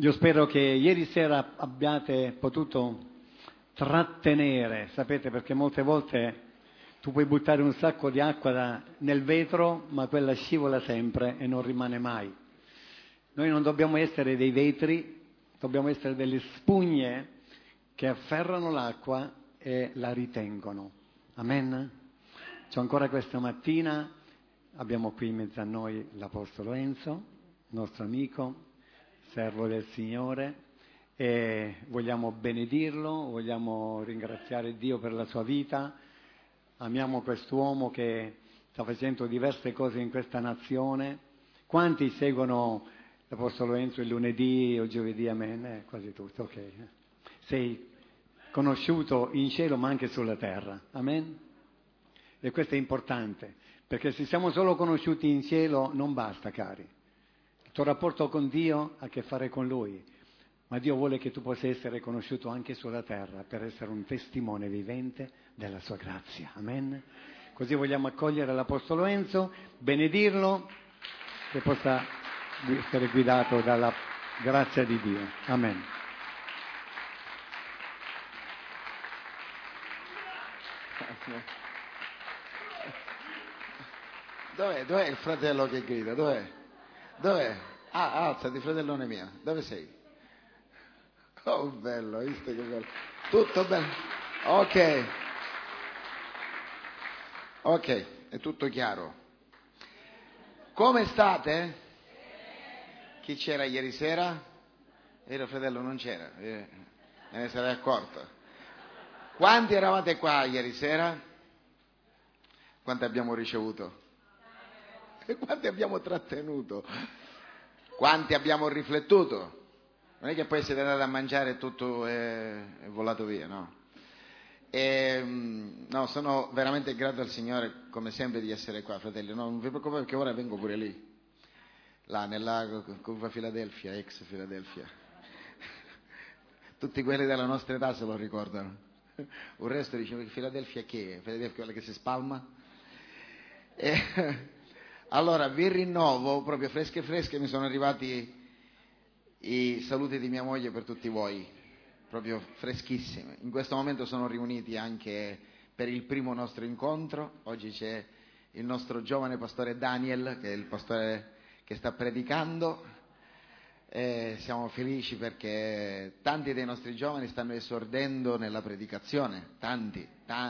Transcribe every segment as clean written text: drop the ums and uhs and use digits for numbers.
Io spero che ieri sera abbiate potuto trattenere, sapete, perché molte volte tu puoi buttare un sacco di acqua nel vetro, ma quella scivola sempre e non rimane mai. Noi non dobbiamo essere dei vetri, dobbiamo essere delle spugne che afferrano l'acqua e la ritengono. Amen? C'è ancora questa mattina, abbiamo qui in mezzo a noi l'Apostolo Enzo, nostro amico, servo del Signore, e vogliamo benedirlo, vogliamo ringraziare Dio per la sua vita. Amiamo quest'uomo che sta facendo diverse cose in questa nazione. Quanti seguono l'Apostolo Enzo il lunedì o giovedì? Amen? Quasi tutto, ok. Sei conosciuto in cielo ma anche sulla terra. Amen? E questo è importante, perché se siamo solo conosciuti in cielo non basta, cari. Il tuo rapporto con Dio ha a che fare con Lui, ma Dio vuole che tu possa essere conosciuto anche sulla terra per essere un testimone vivente della sua grazia. Amen? Così vogliamo accogliere l'Apostolo Enzo, benedirlo, che possa essere guidato dalla grazia di Dio. Amen. Dov'è il fratello che grida? Dov'è? Ah, alzati, fratellone mio. Dove sei? Oh, bello, hai visto che bello? Tutto bello. Ok, è tutto chiaro. Come state? Chi c'era ieri sera? Il fratello non c'era, me ne sarei accorto. Quanti eravate qua ieri sera? Quanti abbiamo ricevuto? E quanti abbiamo trattenuto? Quanti abbiamo riflettuto? Non è che poi siete andati a mangiare e tutto è volato via, no? No, sono veramente grato al Signore, come sempre, di essere qua, fratelli. No, non vi preoccupate, perché ora vengo pure lì, là nella curva Filadelfia, ex Filadelfia. Tutti quelli della nostra età se lo ricordano. Un resto dice: Filadelfia che è? Filadelfia è quella che si spalma? Allora vi rinnovo, proprio fresche, mi sono arrivati i saluti di mia moglie per tutti voi, proprio freschissimi. In questo momento sono riuniti anche per il primo nostro incontro. Oggi c'è il nostro giovane pastore Daniel, che è il pastore che sta predicando. Siamo felici perché tanti dei nostri giovani stanno esordendo nella predicazione, tanti.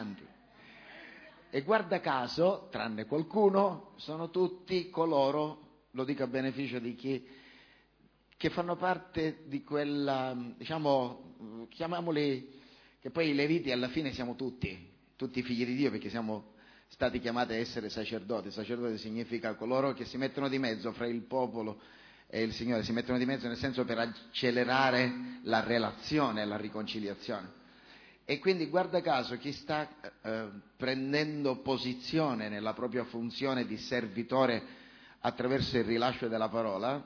E guarda caso, tranne qualcuno, sono tutti coloro, lo dico a beneficio di chi, che fanno parte di quella, diciamo, chiamiamoli, che poi i leviti alla fine siamo tutti figli di Dio, perché siamo stati chiamati a essere sacerdoti. Sacerdote significa coloro che si mettono di mezzo fra il popolo e il Signore, si mettono di mezzo nel senso per accelerare la relazione, la riconciliazione. E quindi guarda caso chi sta prendendo posizione nella propria funzione di servitore attraverso il rilascio della parola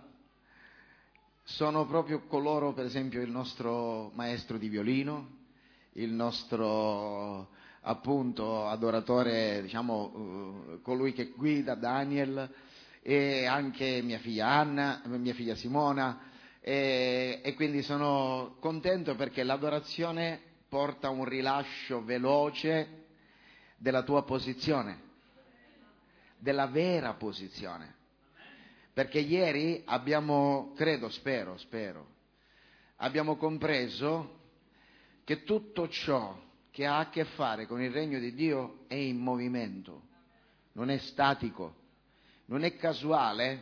sono proprio coloro, per esempio il nostro maestro di violino, il nostro appunto adoratore, diciamo colui che guida, Daniel, e anche mia figlia Anna, mia figlia Simona, e quindi sono contento perché l'adorazione porta un rilascio veloce della tua posizione, della vera posizione. Perché ieri abbiamo, spero, abbiamo compreso che tutto ciò che ha a che fare con il regno di Dio è in movimento, non è statico, non è casuale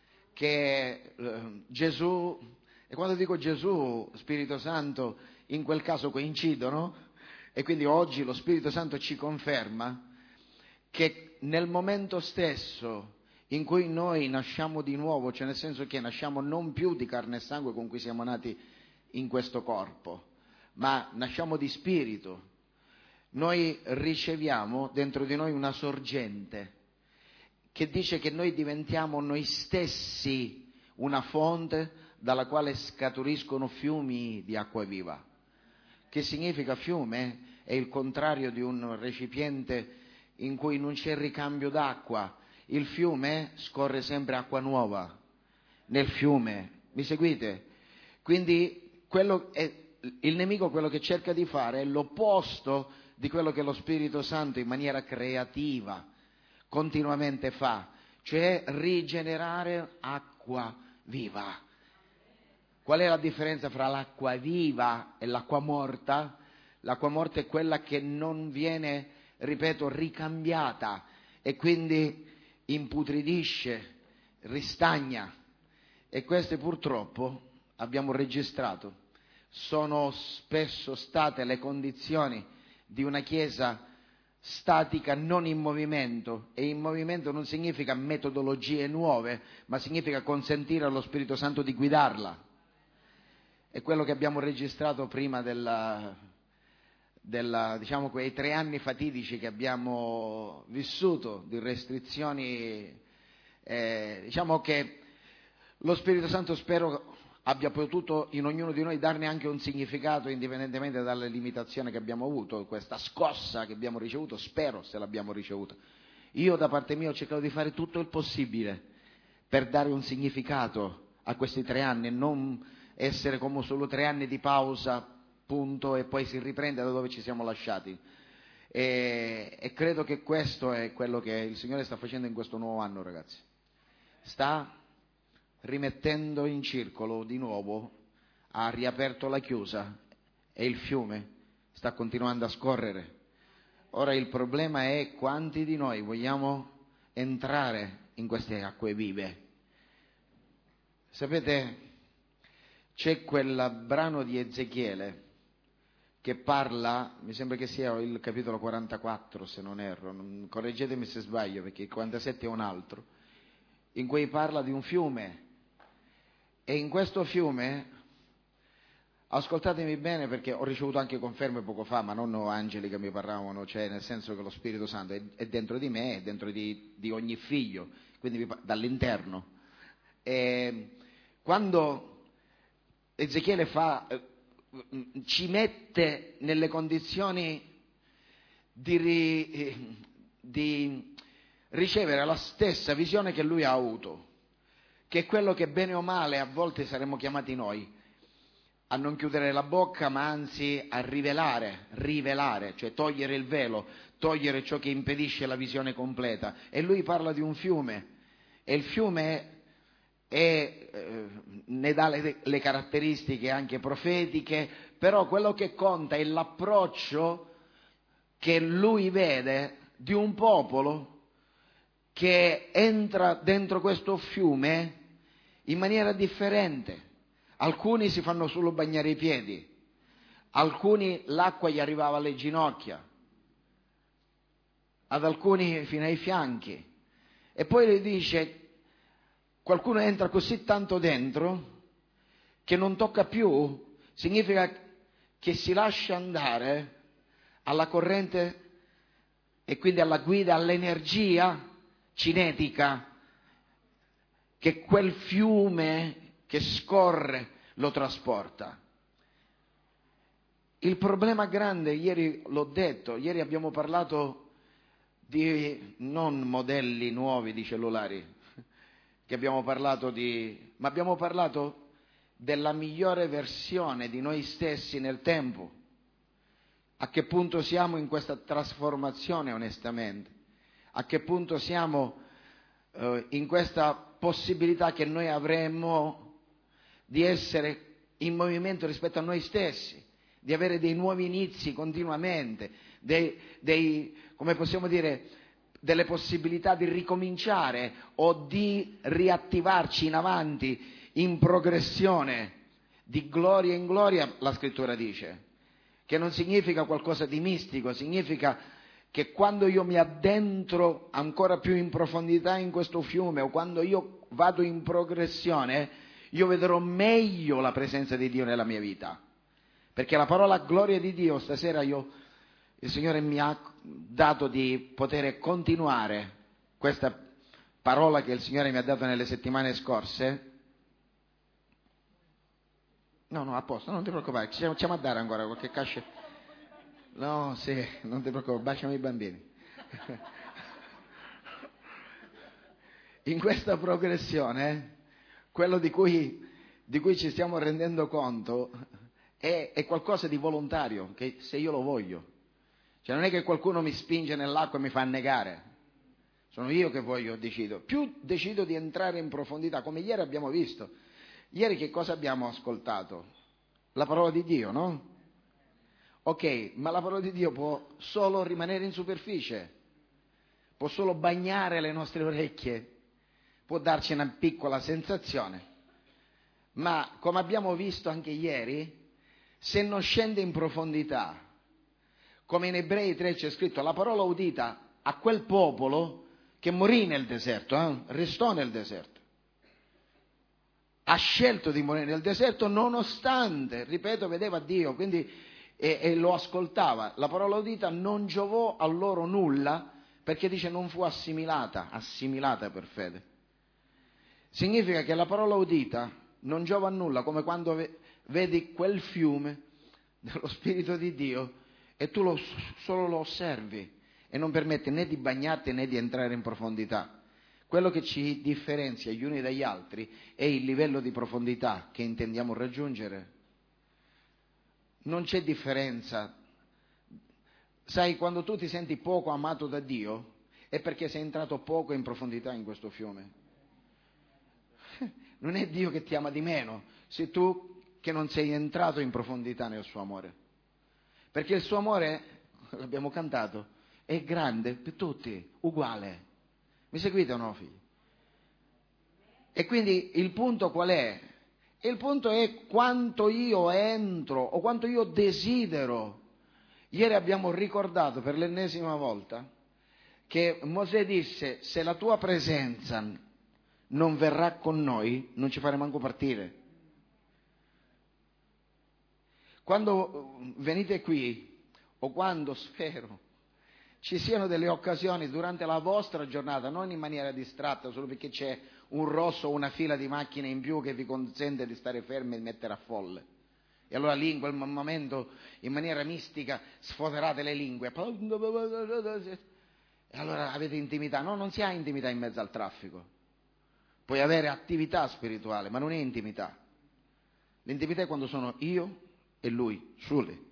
che Gesù, e quando dico Gesù, Spirito Santo, in quel caso coincidono, e quindi oggi lo Spirito Santo ci conferma che nel momento stesso in cui noi nasciamo di nuovo, cioè nel senso che nasciamo non più di carne e sangue con cui siamo nati in questo corpo, ma nasciamo di spirito, noi riceviamo dentro di noi una sorgente che dice che noi diventiamo noi stessi una fonte dalla quale scaturiscono fiumi di acqua viva. Che significa fiume? È il contrario di un recipiente in cui non c'è ricambio d'acqua. Il fiume scorre sempre acqua nuova nel fiume, mi seguite? Quindi il nemico quello che cerca di fare è l'opposto di quello che lo Spirito Santo in maniera creativa continuamente fa, cioè rigenerare acqua viva. Qual è la differenza fra l'acqua viva e l'acqua morta? L'acqua morta è quella che non viene, ripeto, ricambiata e quindi imputridisce, ristagna. E queste purtroppo abbiamo registrato. Sono spesso state le condizioni di una Chiesa statica, non in movimento, e in movimento non significa metodologie nuove, ma significa consentire allo Spirito Santo di guidarla. È quello che abbiamo registrato prima diciamo, quei 3 anni fatidici che abbiamo vissuto di restrizioni. Diciamo che lo Spirito Santo spero abbia potuto in ognuno di noi darne anche un significato indipendentemente dalle limitazioni che abbiamo avuto, questa scossa che abbiamo ricevuto, spero se l'abbiamo ricevuta. Io da parte mia ho cercato di fare tutto il possibile per dare un significato a questi 3 anni e non essere come solo 3 anni di pausa, punto, e poi si riprende da dove ci siamo lasciati. E credo che questo è quello che il Signore sta facendo in questo nuovo anno, ragazzi. Sta rimettendo in circolo di nuovo, ha riaperto la chiusa e il fiume sta continuando a scorrere. Ora il problema è quanti di noi vogliamo entrare in queste acque vive. Sapete, c'è quel brano di Ezechiele che parla, mi sembra che sia il capitolo 44 se non erro, correggetemi se sbaglio perché il 47 è un altro, in cui parla di un fiume. E in questo fiume, ascoltatemi bene perché ho ricevuto anche conferme poco fa, ma non angeli che mi parlavano, cioè nel senso che lo Spirito Santo è dentro di me, è dentro di ogni figlio, quindi dall'interno. E quando Ezechiele ci mette nelle condizioni di ricevere la stessa visione che lui ha avuto, che è quello che bene o male a volte saremmo chiamati noi a non chiudere la bocca, ma anzi a rivelare, cioè togliere il velo, togliere ciò che impedisce la visione completa. E lui parla di un fiume, e il fiume ne dà le caratteristiche anche profetiche, però quello che conta è l'approccio che lui vede di un popolo che entra dentro questo fiume in maniera differente. Alcuni si fanno solo bagnare i piedi, alcuni l'acqua gli arrivava alle ginocchia, ad alcuni fino ai fianchi, e poi le dice qualcuno entra così tanto dentro che non tocca più, significa che si lascia andare alla corrente e quindi alla guida, all'energia cinetica che quel fiume che scorre lo trasporta. Il problema grande, ieri l'ho detto, ieri abbiamo parlato di non modelli nuovi di cellulari, che abbiamo parlato ma abbiamo parlato della migliore versione di noi stessi nel tempo. A che punto siamo in questa trasformazione onestamente? A che punto siamo in questa possibilità che noi avremmo di essere in movimento rispetto a noi stessi, di avere dei nuovi inizi continuamente, come possiamo dire, delle possibilità di ricominciare o di riattivarci in avanti, in progressione, di gloria in gloria, la scrittura dice, che non significa qualcosa di mistico, significa che quando io mi addentro ancora più in profondità in questo fiume o quando io vado in progressione, io vedrò meglio la presenza di Dio nella mia vita. Perché la parola gloria di Dio, stasera il Signore mi ha dato di poter continuare questa parola che il Signore mi ha dato nelle settimane scorse. No, a posto, non ti preoccupare, ci siamo a dare ancora qualche cascia. No, sì, non ti preoccupare, baciami i bambini. In questa progressione, quello di cui di cui ci stiamo rendendo conto è qualcosa di volontario, che se io lo voglio. Cioè non è che qualcuno mi spinge nell'acqua e mi fa annegare. Sono io che voglio, decido. Più decido di entrare in profondità, come ieri abbiamo visto. Ieri che cosa abbiamo ascoltato? La parola di Dio, no? Ok, ma la parola di Dio può solo rimanere in superficie, può solo bagnare le nostre orecchie, può darci una piccola sensazione. Ma come abbiamo visto anche ieri, se non scende in profondità, come in Ebrei 3 c'è scritto, la parola udita a quel popolo che morì nel deserto, restò nel deserto. Ha scelto di morire nel deserto nonostante, ripeto, vedeva Dio, quindi e lo ascoltava. La parola udita non giovò a loro nulla perché dice non fu assimilata per fede. Significa che la parola udita non giova a nulla, come quando vedi quel fiume dello Spirito di Dio e tu solo lo osservi e non permetti né di bagnarti né di entrare in profondità. Quello che ci differenzia gli uni dagli altri è il livello di profondità che intendiamo raggiungere. Non c'è differenza. Sai, quando tu ti senti poco amato da Dio è perché sei entrato poco in profondità in questo fiume. Non è Dio che ti ama di meno, sei tu che non sei entrato in profondità nel suo amore. Perché il suo amore, l'abbiamo cantato, è grande per tutti, uguale. Mi seguite o no, figli? E quindi il punto qual è? Il punto è quanto io entro o quanto io desidero. Ieri abbiamo ricordato per l'ennesima volta che Mosè disse: se la tua presenza non verrà con noi, non ci faremo manco partire. Quando venite qui, o quando spero ci siano delle occasioni durante la vostra giornata, non in maniera distratta, solo perché c'è un rosso o una fila di macchine in più che vi consente di stare fermi e mettere a folle. E allora lì in quel momento, in maniera mistica, sfoderate le lingue. E allora avete intimità. No, non si ha intimità in mezzo al traffico. Puoi avere attività spirituale, ma non è intimità. L'intimità è quando sono io e lui, soli.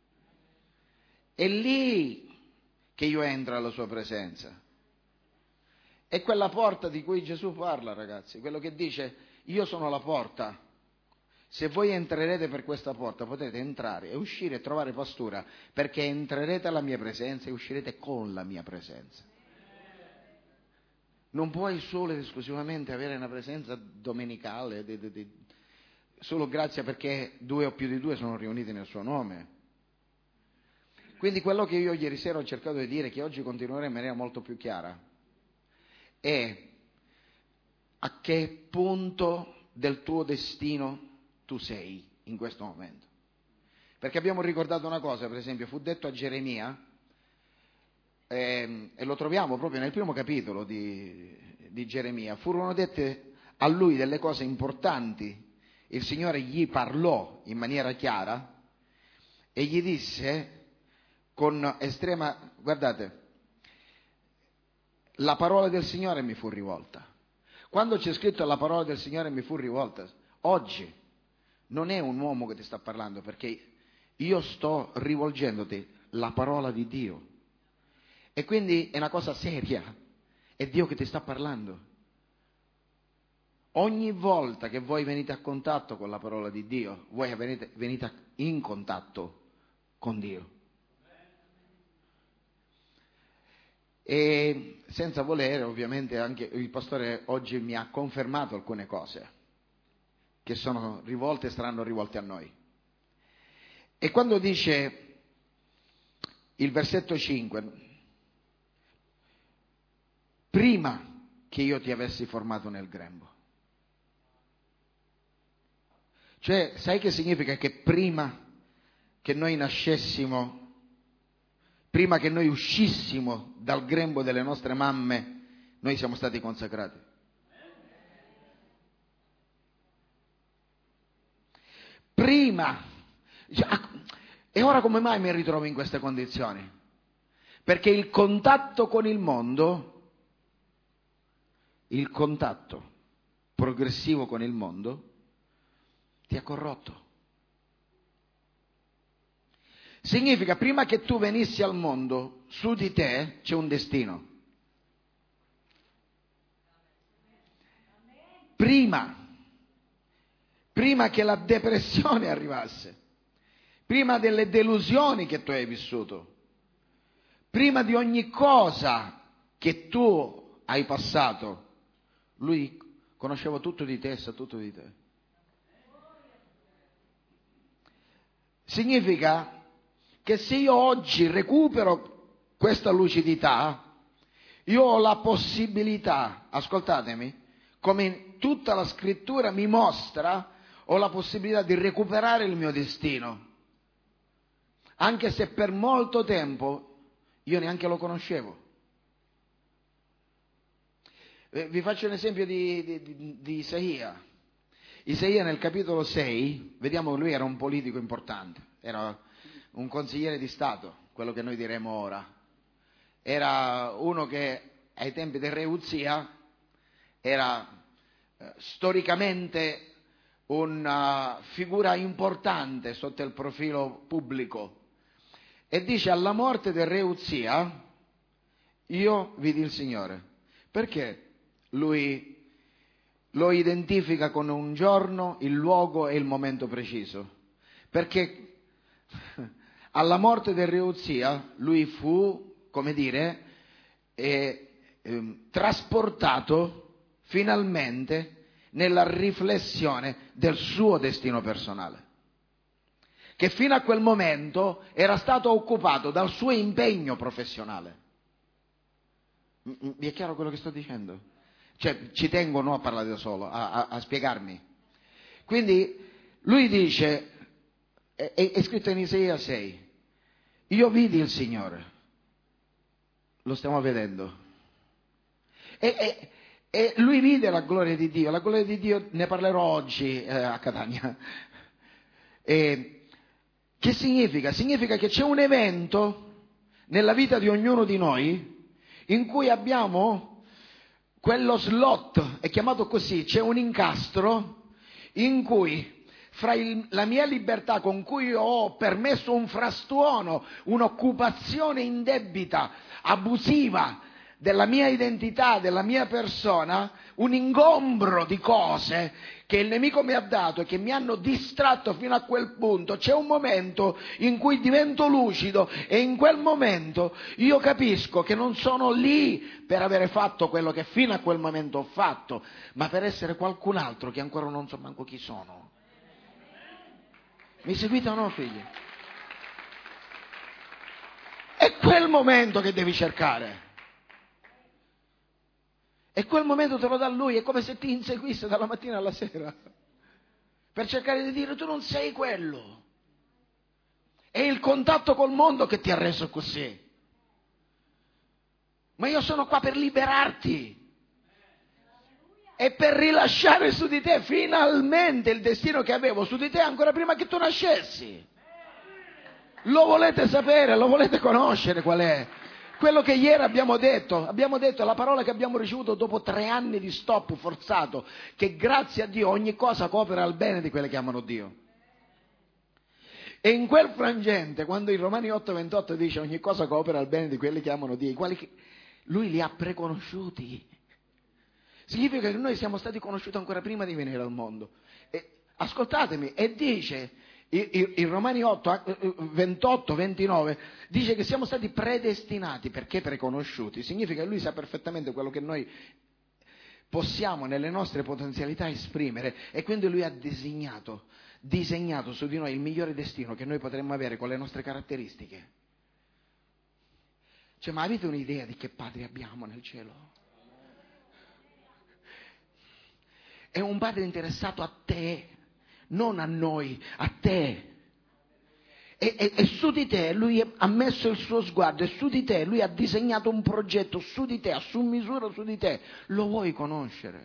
È lì che io entro alla sua presenza. È quella porta di cui Gesù parla, ragazzi, quello che dice: io sono la porta. Se voi entrerete per questa porta potete entrare e uscire e trovare pastura, perché entrerete alla mia presenza e uscirete con la mia presenza. Non puoi solo ed esclusivamente avere una presenza domenicale, solo grazie perché 2 o più di 2 sono riuniti nel suo nome. Quindi quello che io ieri sera ho cercato di dire, che oggi continuerò in maniera molto più chiara, è a che punto del tuo destino tu sei in questo momento. Perché abbiamo ricordato una cosa, per esempio, fu detto a Geremia, e lo troviamo proprio nel primo capitolo di Geremia, furono dette a lui delle cose importanti, il Signore gli parlò in maniera chiara e gli disse con estrema, guardate, la parola del Signore mi fu rivolta. Quando c'è scritto la parola del Signore mi fu rivolta, oggi non è un uomo che ti sta parlando, perché io sto rivolgendoti la parola di Dio. E quindi è una cosa seria, è Dio che ti sta parlando. Ogni volta che voi venite a contatto con la parola di Dio, voi venite in contatto con Dio. E senza volere, ovviamente, anche il pastore oggi mi ha confermato alcune cose che sono rivolte e saranno rivolte a noi. E quando dice il versetto 5, prima che io ti avessi formato nel grembo. Cioè, sai che significa? Che prima che noi nascessimo, prima che noi uscissimo dal grembo delle nostre mamme, noi siamo stati consacrati. Prima. E ora come mai mi ritrovo in queste condizioni? Perché il contatto con il mondo, il contatto progressivo con il mondo, ti ha corrotto. Significa, prima che tu venissi al mondo, su di te c'è un destino. Prima che la depressione arrivasse, prima delle delusioni che tu hai vissuto, prima di ogni cosa che tu hai passato, lui conosceva tutto di te e sa tutto di te. Significa che se io oggi recupero questa lucidità, io ho la possibilità, ascoltatemi, come tutta la scrittura mi mostra, ho la possibilità di recuperare il mio destino, anche se per molto tempo io neanche lo conoscevo. Vi faccio un esempio di Isaia. Isaia nel capitolo 6, vediamo che lui era un politico importante, era un consigliere di Stato, quello che noi diremo ora. Era uno che ai tempi del re Uzia era storicamente una figura importante sotto il profilo pubblico. E dice: alla morte del re Uzia io vidi il Signore. Perché lui lo identifica con un giorno, il luogo e il momento preciso? Perché alla morte del re Uzia lui fu, come dire, trasportato finalmente nella riflessione del suo destino personale, che fino a quel momento era stato occupato dal suo impegno professionale. Vi è chiaro quello che sto dicendo? Cioè, ci tengo non a parlare da solo, a spiegarmi. Quindi lui dice, è scritto in Isaia 6, io vidi il Signore, lo stiamo vedendo, e lui vide la gloria di Dio. La gloria di Dio ne parlerò oggi a Catania. Che significa? Significa che c'è un evento nella vita di ognuno di noi in cui abbiamo quello slot, è chiamato così, c'è un incastro in cui fra la mia libertà con cui ho permesso un frastuono, un'occupazione indebita, abusiva della mia identità, della mia persona, un ingombro di cose che il nemico mi ha dato e che mi hanno distratto fino a quel punto. C'è un momento in cui divento lucido e in quel momento io capisco che non sono lì per avere fatto quello che fino a quel momento ho fatto, ma per essere qualcun altro che ancora non so manco chi sono. Mi seguite o no, figli? È quel momento che devi cercare. E quel momento te lo dà lui, è come se ti inseguisse dalla mattina alla sera, per cercare di dire tu non sei quello. È il contatto col mondo che ti ha reso così. Ma io sono qua per liberarti e per rilasciare su di te finalmente il destino che avevo su di te ancora prima che tu nascessi. Lo volete sapere, lo volete conoscere qual è? Quello che ieri abbiamo detto la parola che abbiamo ricevuto dopo 3 anni di stop forzato, che grazie a Dio ogni cosa coopera al bene di quelli che amano Dio. E in quel frangente, quando in Romani 8:28 dice ogni cosa coopera al bene di quelli che amano Dio, lui li ha preconosciuti. Significa che noi siamo stati conosciuti ancora prima di venire al mondo. E, ascoltatemi, e dice in Romani 8, 28, 29, dice che siamo stati predestinati. Perché preconosciuti? Significa che lui sa perfettamente quello che noi possiamo nelle nostre potenzialità esprimere, e quindi lui ha disegnato su di noi il migliore destino che noi potremmo avere con le nostre caratteristiche. Cioè, ma avete un'idea di che padre abbiamo nel cielo? È un padre interessato a te, non a noi, a te. E su di te lui ha messo il suo sguardo, e su di te lui ha disegnato un progetto su di te, a su misura su di te. Lo vuoi conoscere?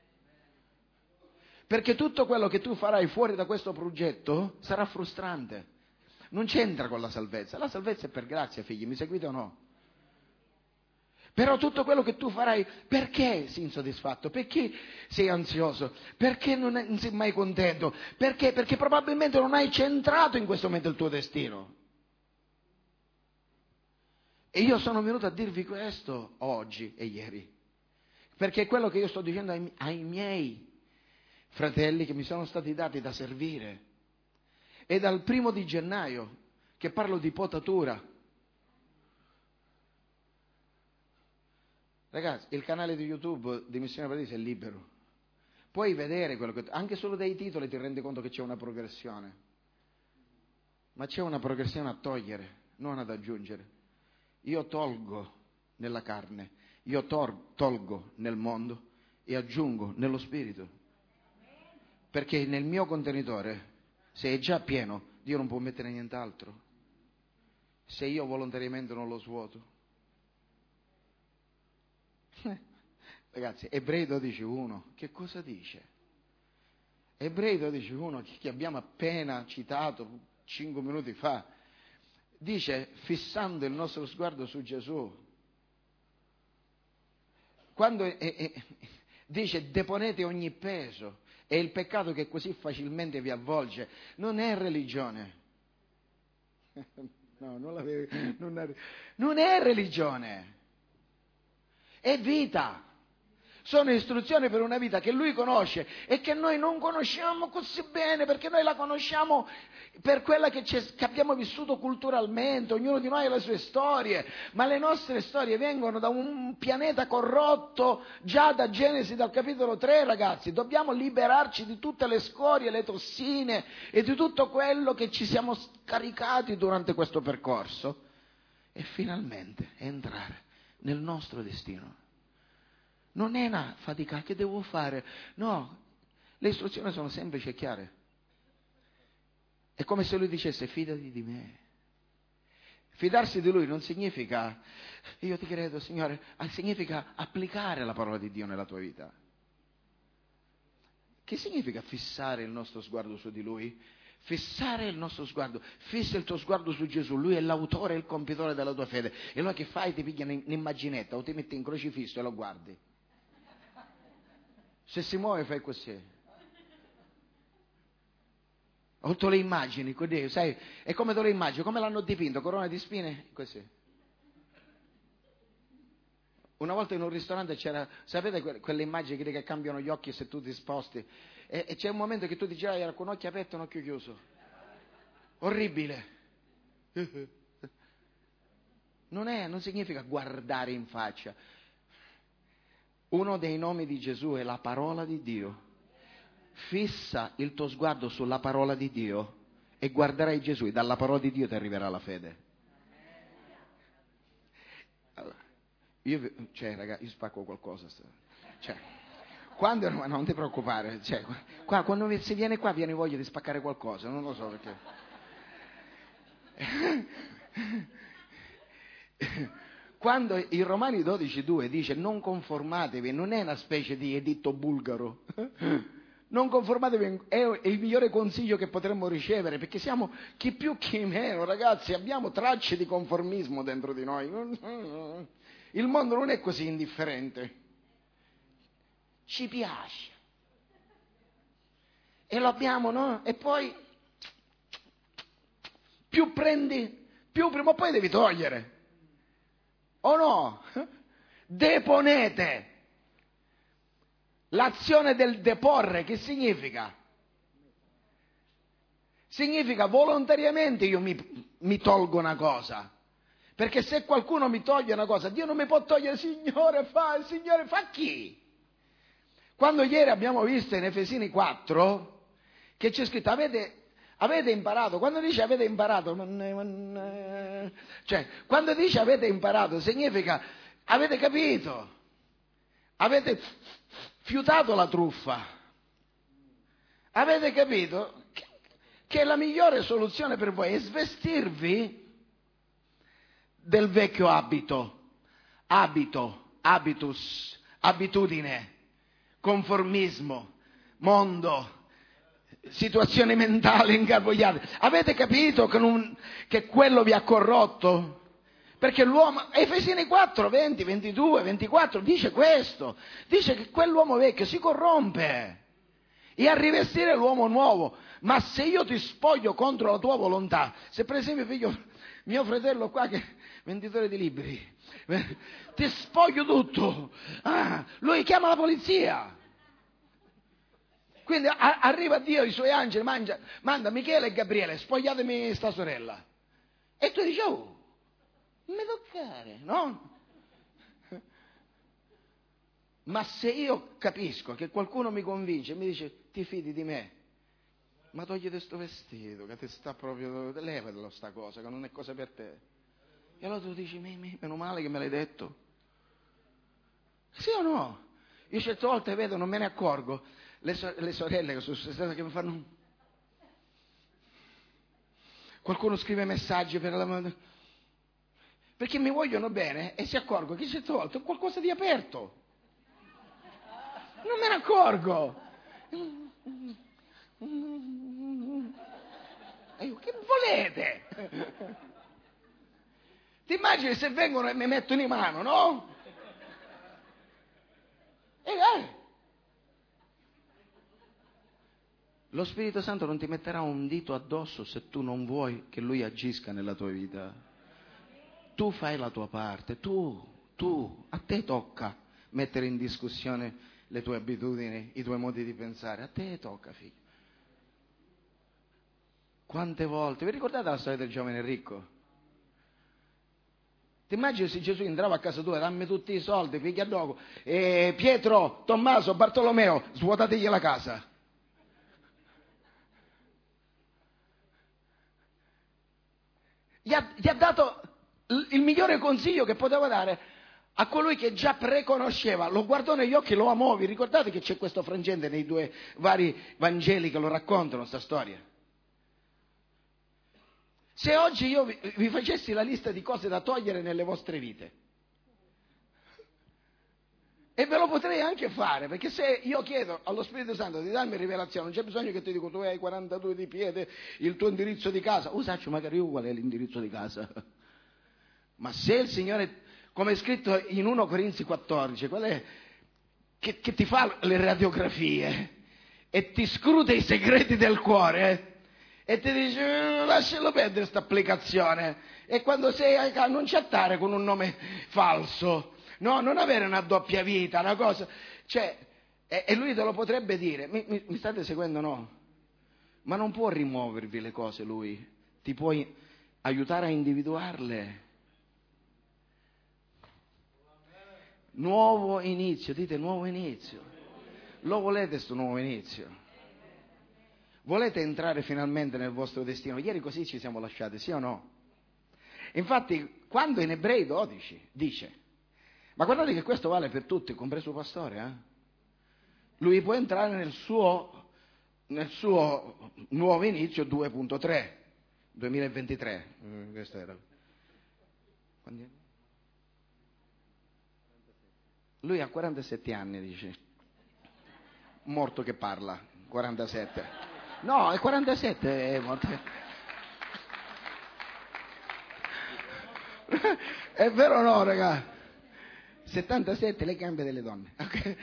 Perché tutto quello che tu farai fuori da questo progetto sarà frustrante. Non c'entra con la salvezza è per grazia, figli, mi seguite o no? Però tutto quello che tu farai, perché sei insoddisfatto? Perché sei ansioso? Perché non sei mai contento? Perché? Perché probabilmente non hai centrato in questo momento il tuo destino. E io sono venuto a dirvi questo oggi e ieri, perché è quello che io sto dicendo ai miei fratelli che mi sono stati dati da servire. E dal 1 gennaio che parlo di potatura. Ragazzi, il canale di YouTube di Missione Paradiso è libero. Puoi vedere quello che... Anche solo dai titoli ti rendi conto che c'è una progressione. Ma c'è una progressione a togliere, non ad aggiungere. Io tolgo nella carne, io tolgo nel mondo e aggiungo nello spirito. Perché nel mio contenitore, se è già pieno, Dio non può mettere nient'altro. Se io volontariamente non lo svuoto. Ragazzi, Ebrei 12.1, che cosa dice? Ebrei 12.1, che abbiamo appena citato 5 minuti fa, dice fissando il nostro sguardo su Gesù. Quando dice deponete ogni peso e il peccato che così facilmente vi avvolge, non è religione. No, non è religione. È vita. Sono istruzioni per una vita che Lui conosce e che noi non conosciamo così bene, perché noi la conosciamo per quella che abbiamo vissuto culturalmente. Ognuno di noi ha le sue storie, ma le nostre storie vengono da un pianeta corrotto già da Genesi, dal capitolo 3, ragazzi. Dobbiamo liberarci di tutte le scorie, le tossine e di tutto quello che ci siamo scaricati durante questo percorso e finalmente entrare nel nostro destino. Non è una fatica, che devo fare? No, le istruzioni sono semplici e chiare. È come se Lui dicesse fidati di me. Fidarsi di Lui non significa io ti credo Signore, significa applicare la parola di Dio nella tua vita. Che significa fissare il nostro sguardo su di Lui? Fissare il nostro sguardo, fissa il tuo sguardo su Gesù, Lui è l'autore e il compitore della tua fede. E allora che fai? Ti pigli un'immaginetta o ti metti in crocifisso e lo guardi. Se si muove fai così. O te le immagini, così, sai? È come te le immagini, come l'hanno dipinto, corona di spine, così. Una volta in un ristorante c'era, sapete quelle immagini che cambiano gli occhi se tu ti sposti? E c'è un momento che tu dici, era con occhio aperto e un occhio chiuso. Orribile. Non significa guardare in faccia. Uno dei nomi di Gesù è la parola di Dio. Fissa il tuo sguardo sulla parola di Dio e guarderai Gesù e dalla parola di Dio ti arriverà la fede. Allora, io spacco qualcosa. Quando, no, non ti preoccupare. Quando si viene qua viene voglia di spaccare qualcosa, non lo so perché. Quando in Romani 12.2 dice non conformatevi, non è una specie di editto bulgaro. Non conformatevi, è il migliore consiglio che potremmo ricevere, perché siamo chi più chi meno, ragazzi, abbiamo tracce di conformismo dentro di noi. Il mondo non è così indifferente. Ci piace. E lo abbiamo, no? E poi più prendi, più prima o poi devi togliere. O no? Deponete. L'azione del deporre che significa? Significa volontariamente io mi tolgo una cosa. Perché se qualcuno mi toglie una cosa, Dio non mi può togliere, Signore fa chi? Quando ieri abbiamo visto in Efesini 4 che c'è scritto avete imparato, quando dice avete imparato, quando dice avete imparato significa avete capito, avete fiutato la truffa, avete capito che la migliore soluzione per voi è svestirvi del vecchio habitus, abitudine, conformismo, mondo, situazioni mentali ingarbugliate. Avete capito che quello vi ha corrotto? Perché l'uomo, Efesini 4, 20, 22, 24, dice questo. Dice che quell'uomo vecchio si corrompe e a rivestire l'uomo nuovo. Ma se io ti spoglio contro la tua volontà, se per esempio mio fratello qua che è venditore di libri, ti spoglio tutto, lui chiama la polizia. Quindi arriva Dio, i suoi angeli, manda Michele e Gabriele, spogliatemi sta sorella. E tu dici, oh, non mi toccare, no? Ma se io capisco che qualcuno mi convince e mi dice, ti fidi di me, ma togliti questo vestito, che ti sta proprio, levatelo sta cosa, che non è cosa per te. E allora tu dici, meno male che me l'hai detto. Sì o no? Io certe volte vedo, non me ne accorgo, le sorelle che sono state che mi fanno... Qualcuno scrive messaggi perché mi vogliono bene e si accorgo che certe volte ho qualcosa di aperto. Non me ne accorgo. E io, che volete? Ti immagini se vengono e mi mettono in mano, no? Lo Spirito Santo non ti metterà un dito addosso se tu non vuoi che Lui agisca nella tua vita. Tu fai la tua parte, a te tocca mettere in discussione le tue abitudini, i tuoi modi di pensare, a te tocca, figlio. Quante volte, vi ricordate la storia del giovane ricco? Ti immagini se Gesù entrava a casa tua, dammi tutti i soldi, piglia dopo, Pietro, Tommaso, Bartolomeo, svuotategli la casa. Gli ha dato il migliore consiglio che poteva dare a colui che già preconosceva, lo guardò negli occhi e lo amò. Vi ricordate che c'è questo frangente nei due vari Vangeli che lo raccontano, sta storia? Se oggi io vi facessi la lista di cose da togliere nelle vostre vite, e ve lo potrei anche fare, perché se io chiedo allo Spirito Santo di darmi rivelazione, non c'è bisogno che ti dico tu hai 42 di piede, il tuo indirizzo di casa, usaccio magari io qual è l'indirizzo di casa. Ma se il Signore, come è scritto in 1 Corinzi 14, qual è che ti fa le radiografie e ti scruta i segreti del cuore e ti dice lascialo perdere questa applicazione, e quando sei a non chattare con un nome falso, no, non avere una doppia vita, una cosa, cioè, e lui te lo potrebbe dire, mi state seguendo, no? Ma non può rimuovervi le cose lui, ti può aiutare a individuarle. Nuovo inizio, dite nuovo inizio. Lo volete questo nuovo inizio? Volete entrare finalmente nel vostro destino? Ieri così ci siamo lasciati, sì o no? Infatti, quando in Ebrei 12 dice, ma guardate che questo vale per tutti, compreso il pastore, lui può entrare nel suo nuovo inizio 2.3, 2023. Questo era. Lui ha 47 anni, dice. Morto che parla, 47. No, è 47, è morto. È vero o no, raga? 77 le gambe delle donne. Okay.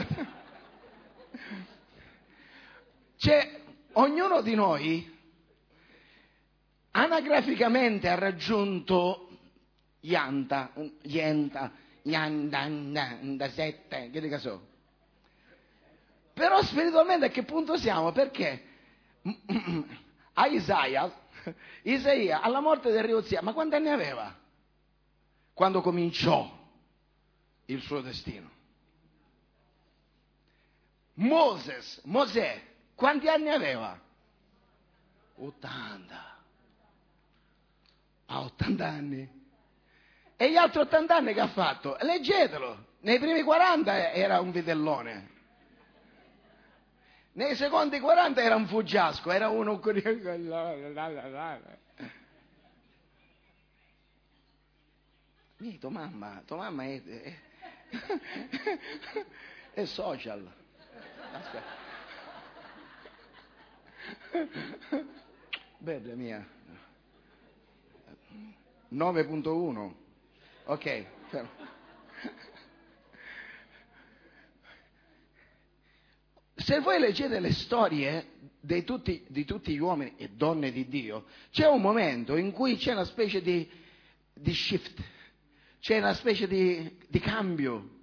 C'è ognuno di noi anagraficamente ha raggiunto Yanta, da 7, che dica so. Però spiritualmente a che punto siamo? Perché a Isaia alla morte del re Uzia, ma quanti anni aveva? Quando cominciò il suo destino. Mosè, quanti anni aveva? 80. A 80 anni. E gli altri 80 anni che ha fatto? Leggetelo. Nei primi 40 era un vitellone. Nei secondi 40 era un fuggiasco, era uno tua mamma è social. Aspetta. Bella mia. 9.1. Ok. Se voi leggete le storie di tutti gli uomini e donne di Dio, c'è un momento in cui c'è una specie di shift, c'è una specie di cambio.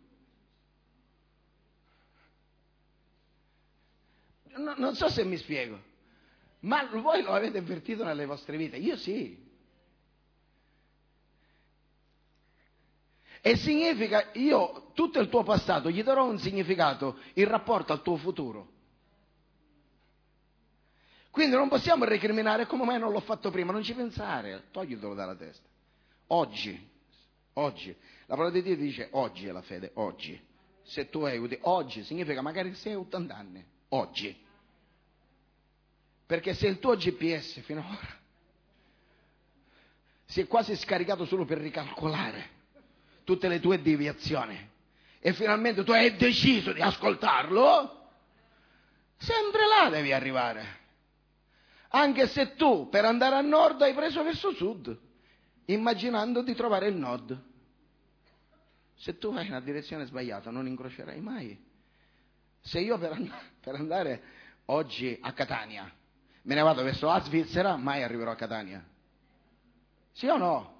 Non so se mi spiego, ma voi lo avete avvertito nelle vostre vite? Io sì. E significa, io tutto il tuo passato gli darò un significato in rapporto al tuo futuro. Quindi non possiamo recriminare come mai non l'ho fatto prima, non ci pensare, toglitelo dalla testa. Oggi, la parola di Dio dice oggi è la fede, oggi. Se tu hai oggi significa magari se hai 80 anni, oggi. Perché se il tuo GPS finora si è quasi scaricato solo per ricalcolare tutte le tue deviazioni e finalmente tu hai deciso di ascoltarlo, sempre là devi arrivare. Anche se tu per andare a nord hai preso verso sud, immaginando di trovare il nord. Se tu vai nella direzione sbagliata non incrocerai mai. Se io per andare oggi a Catania me ne vado verso la Svizzera, mai arriverò a Catania. Sì o no?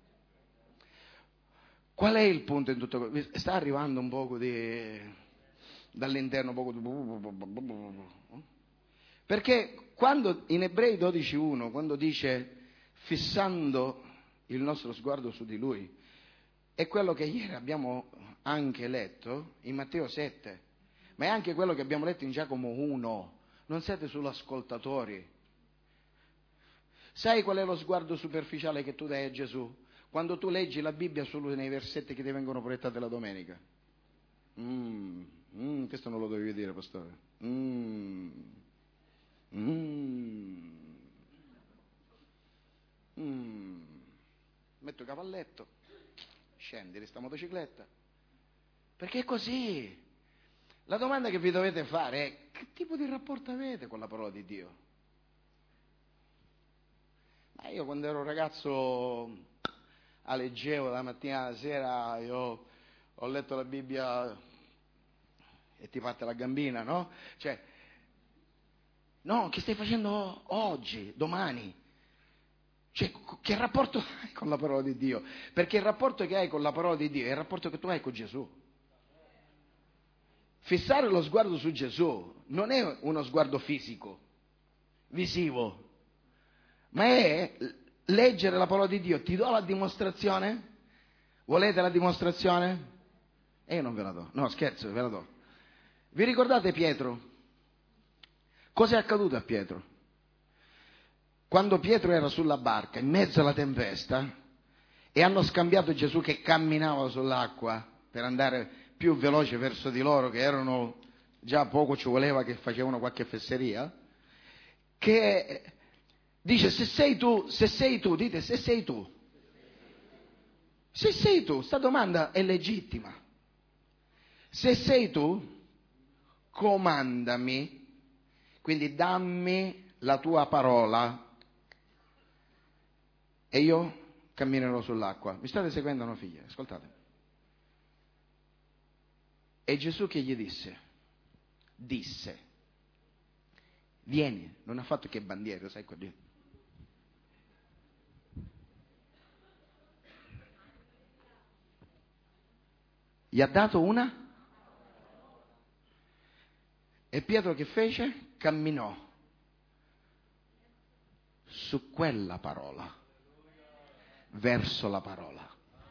Qual è il punto in tutto questo? Sta arrivando un poco dall'interno, un poco di... Perché quando in Ebrei 12:1, quando dice fissando il nostro sguardo su di Lui, è quello che ieri abbiamo anche letto in Matteo 7, ma è anche quello che abbiamo letto in Giacomo 1. Non siete solo ascoltatori. Sai qual è lo sguardo superficiale che tu dai a Gesù? Quando tu leggi la Bibbia solo nei versetti che ti vengono proiettati la domenica. Questo non lo dovevi dire, pastore. Metto il cavalletto, scendi di sta motocicletta. Perché è così. La domanda che vi dovete fare è: che tipo di rapporto avete con la parola di Dio? Ma io quando ero ragazzo la leggevo la mattina alla sera, io ho letto la Bibbia e ti parte la gambina, no? Cioè, no, che stai facendo oggi, domani? Cioè, che rapporto hai con la parola di Dio? Perché il rapporto che hai con la parola di Dio è il rapporto che tu hai con Gesù. Fissare lo sguardo su Gesù non è uno sguardo fisico, visivo, ma è leggere la parola di Dio. Ti do la dimostrazione? Volete la dimostrazione? E io non ve la do. No, scherzo, ve la do. Vi ricordate Pietro? Cosa è accaduto a Pietro? Quando Pietro era sulla barca, in mezzo alla tempesta, e hanno scambiato Gesù che camminava sull'acqua per andare più veloce verso di loro, che erano già poco ci voleva che facevano qualche fesseria, che dice: se sei tu, dite se sei tu, sta domanda è legittima. Se sei tu, comandami, quindi dammi la tua parola e io camminerò sull'acqua. Mi state seguendo, no, figlie? Ascoltate. E Gesù che gli disse, vieni, non ha fatto che bandiera, sai qua dietro. Gli ha dato una? E Pietro che fece? Camminò su quella parola, verso la parola.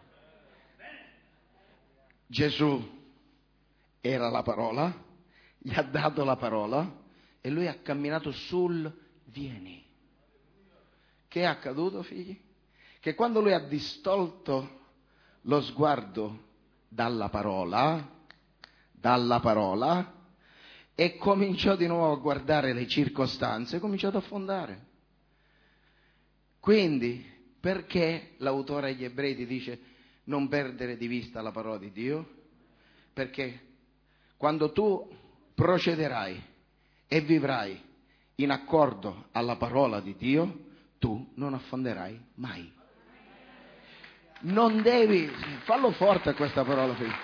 Gesù era la parola, gli ha dato la parola e lui ha camminato sul vieni. Che è accaduto, figli? Che quando lui ha distolto lo sguardo dalla parola e cominciò di nuovo a guardare le circostanze, cominciò ad affondare. Quindi, perché l'autore agli Ebrei ti dice non perdere di vista la parola di Dio? Perché quando tu procederai e vivrai in accordo alla parola di Dio, tu non affonderai mai. Non devi, fallo forte questa parola, figlio.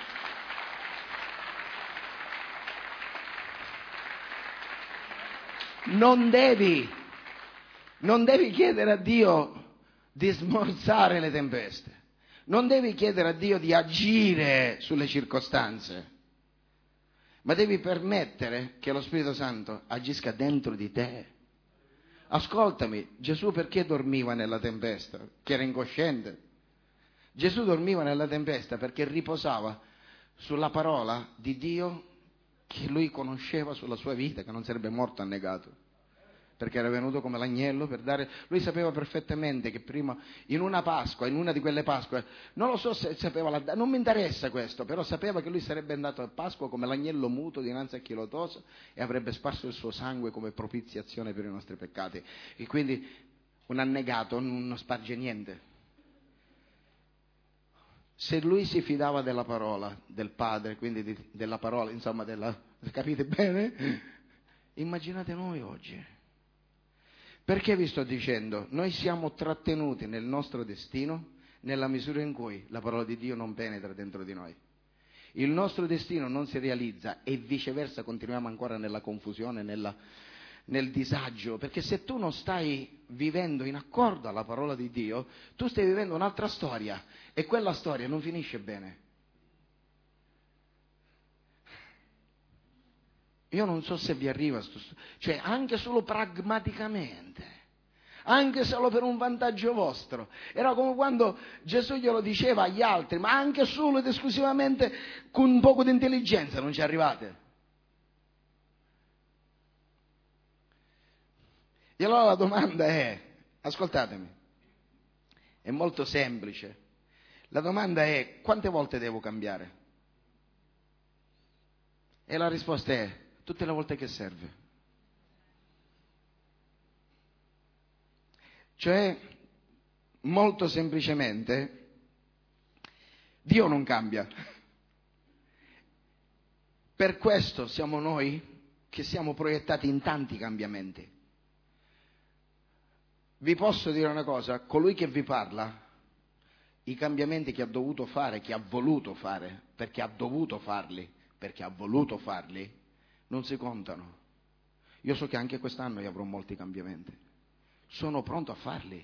Non devi chiedere a Dio di smorzare le tempeste. Non devi chiedere a Dio di agire sulle circostanze, ma devi permettere che lo Spirito Santo agisca dentro di te. Ascoltami, Gesù perché dormiva nella tempesta? Che era incosciente. Gesù dormiva nella tempesta perché riposava sulla parola di Dio che lui conosceva sulla sua vita, che non sarebbe morto annegato, perché era venuto come l'agnello per dare. Lui sapeva perfettamente che prima, in una Pasqua, in una di quelle Pasque, non lo so se sapeva la data, non mi interessa questo, però sapeva che lui sarebbe andato a Pasqua come l'agnello muto dinanzi a chi lo tosa e avrebbe sparso il suo sangue come propiziazione per i nostri peccati. E quindi un annegato non sparge niente. Se lui si fidava della parola del Padre, quindi della parola, insomma, capite bene? Immaginate noi oggi. Perché vi sto dicendo? Noi siamo trattenuti nel nostro destino nella misura in cui la parola di Dio non penetra dentro di noi. Il nostro destino non si realizza e viceversa continuiamo ancora nella confusione, nel disagio, perché se tu non stai vivendo in accordo alla parola di Dio, tu stai vivendo un'altra storia e quella storia non finisce bene. Io non so se vi arriva, cioè anche solo pragmaticamente, anche solo per un vantaggio vostro. Era come quando Gesù glielo diceva agli altri, ma anche solo ed esclusivamente con un poco di intelligenza non ci arrivate. E allora la domanda è, ascoltatemi, è molto semplice. La domanda è, quante volte devo cambiare? E la risposta è, tutte le volte che serve. Cioè, molto semplicemente, Dio non cambia. Per questo siamo noi che siamo proiettati in tanti cambiamenti. Vi posso dire una cosa, colui che vi parla, i cambiamenti che ha dovuto fare, che ha voluto fare, perché ha dovuto farli, perché ha voluto farli, non si contano. Io so che anche quest'anno io avrò molti cambiamenti. Sono pronto a farli.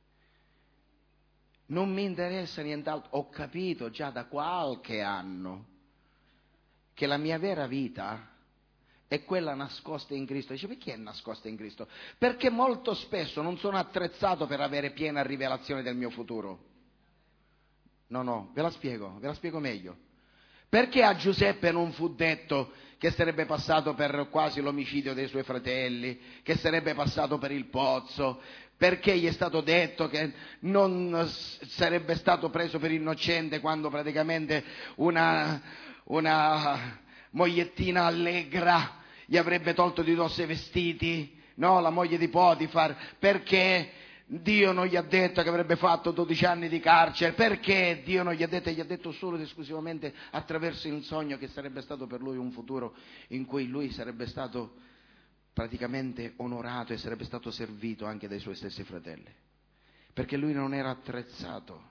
Non mi interessa nient'altro. Ho capito già da qualche anno che la mia vera vita è quella nascosta in Cristo. Dice, perché è nascosta in Cristo? Perché molto spesso non sono attrezzato per avere piena rivelazione del mio futuro. No, ve la spiego meglio. Perché a Giuseppe non fu detto che sarebbe passato per quasi l'omicidio dei suoi fratelli, che sarebbe passato per il pozzo? Perché gli è stato detto che non sarebbe stato preso per innocente quando praticamente una mogliettina allegra gli avrebbe tolto di dosso i vestiti? No, la moglie di Potifar. Perché Dio non gli ha detto che avrebbe fatto 12 anni di carcere? Perché Dio non gli ha detto, e gli ha detto solo ed esclusivamente attraverso il sogno che sarebbe stato per lui un futuro in cui lui sarebbe stato praticamente onorato e sarebbe stato servito anche dai suoi stessi fratelli? Perché lui non era attrezzato.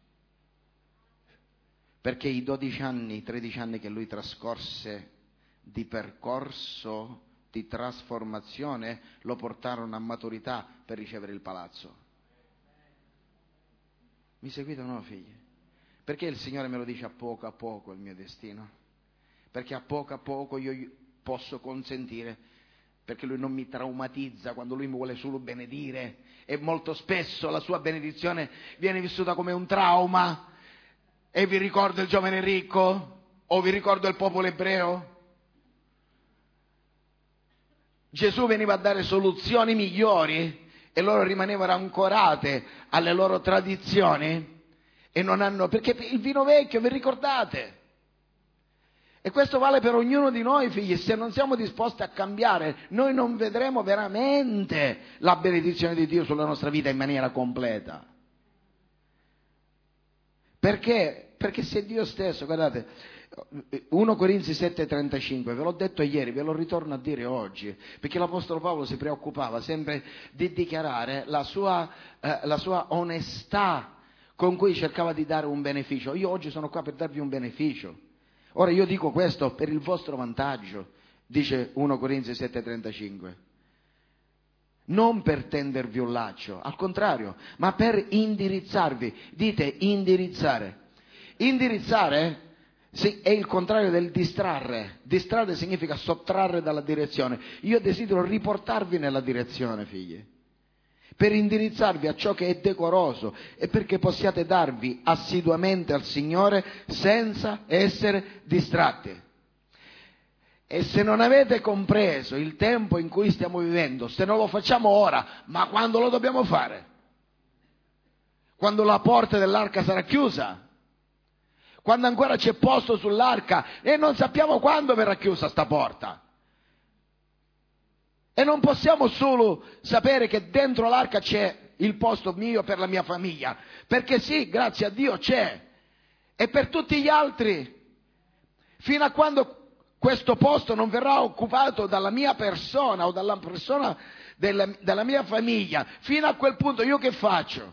Perché i 12 anni, 13 anni che lui trascorse di percorso di trasformazione lo portarono a maturità per ricevere il palazzo. Mi seguite o no, figli? Perché il Signore me lo dice a poco il mio destino? Perché a poco io posso consentire, perché Lui non mi traumatizza quando Lui mi vuole solo benedire, e molto spesso la sua benedizione viene vissuta come un trauma. E vi ricordo il giovane ricco? O vi ricordo il popolo ebreo? Gesù veniva a dare soluzioni migliori e loro rimanevano ancorate alle loro tradizioni e non hanno, perché il vino vecchio, vi ricordate? E questo vale per ognuno di noi, figli. Se non siamo disposti a cambiare, noi non vedremo veramente la benedizione di Dio sulla nostra vita in maniera completa. Perché? Perché se Dio stesso, guardate, 1 Corinzi 7,35, ve l'ho detto ieri, ve lo ritorno a dire oggi, perché l'Apostolo Paolo si preoccupava sempre di dichiarare la sua onestà con cui cercava di dare un beneficio. Io oggi sono qua per darvi un beneficio. Ora io dico questo per il vostro vantaggio, dice 1 Corinzi 7,35. Non per tendervi un laccio, al contrario, ma per indirizzarvi. Dite indirizzare. Indirizzare è il contrario del distrarre. Distrarre significa sottrarre dalla direzione. Io desidero riportarvi nella direzione, figli, per indirizzarvi a ciò che è decoroso e perché possiate darvi assiduamente al Signore senza essere distratti. E se non avete compreso il tempo in cui stiamo vivendo, se non lo facciamo ora, ma quando lo dobbiamo fare? Quando la porta dell'arca sarà chiusa? Quando ancora c'è posto sull'arca e non sappiamo quando verrà chiusa sta porta? E non possiamo solo sapere che dentro l'arca c'è il posto mio per la mia famiglia, perché sì, grazie a Dio c'è, e per tutti gli altri, fino a quando questo posto non verrà occupato dalla mia persona o dalla persona della mia famiglia, fino a quel punto io che faccio?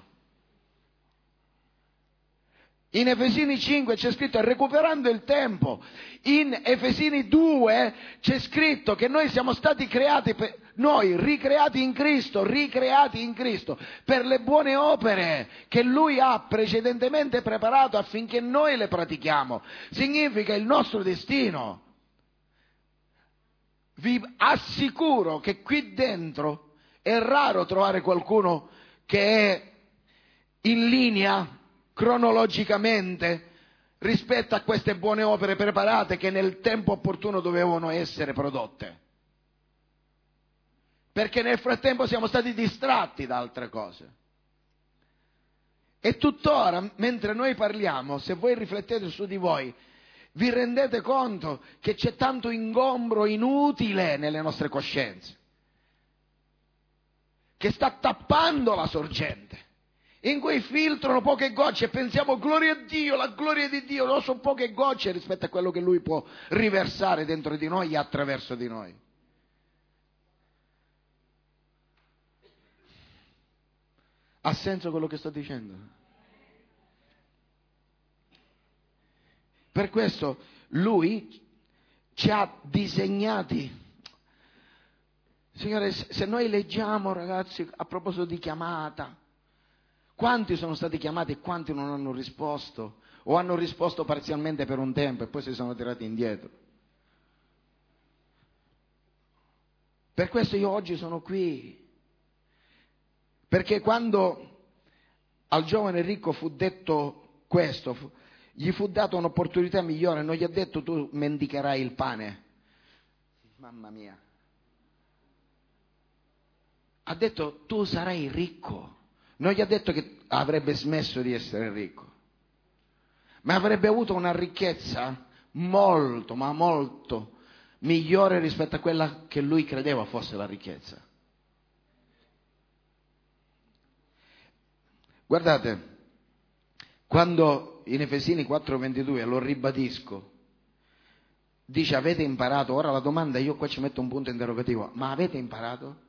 In Efesini 5 c'è scritto recuperando il tempo. In Efesini 2 c'è scritto che noi siamo stati creati, ricreati in Cristo, per le buone opere che Lui ha precedentemente preparato affinché noi le pratichiamo. Significa il nostro destino. Vi assicuro che qui dentro è raro trovare qualcuno che è in linea cronologicamente rispetto a queste buone opere preparate che nel tempo opportuno dovevano essere prodotte. Perché nel frattempo siamo stati distratti da altre cose. E tuttora, mentre noi parliamo, se voi riflettete su di voi, vi rendete conto che c'è tanto ingombro inutile nelle nostre coscienze, che sta tappando la sorgente, in cui filtrano poche gocce e pensiamo gloria a Dio, la gloria di Dio, no, sono poche gocce rispetto a quello che Lui può riversare dentro di noi e attraverso di noi. Ha senso quello che sto dicendo? Per questo Lui ci ha disegnati. Signore, se noi leggiamo, ragazzi, a proposito di chiamata, quanti sono stati chiamati e quanti non hanno risposto, o hanno risposto parzialmente per un tempo e poi si sono tirati indietro. Per questo io oggi sono qui, perché quando al giovane ricco fu detto questo, gli fu data un'opportunità migliore, non gli ha detto tu mendicherai il pane, mamma mia, ha detto tu sarai ricco. Non gli ha detto che avrebbe smesso di essere ricco, ma avrebbe avuto una ricchezza molto, ma molto migliore rispetto a quella che lui credeva fosse la ricchezza. Guardate, quando in Efesini 4,22, lo ribadisco, dice avete imparato, ora la domanda io qua ci metto un punto interrogativo, ma avete imparato?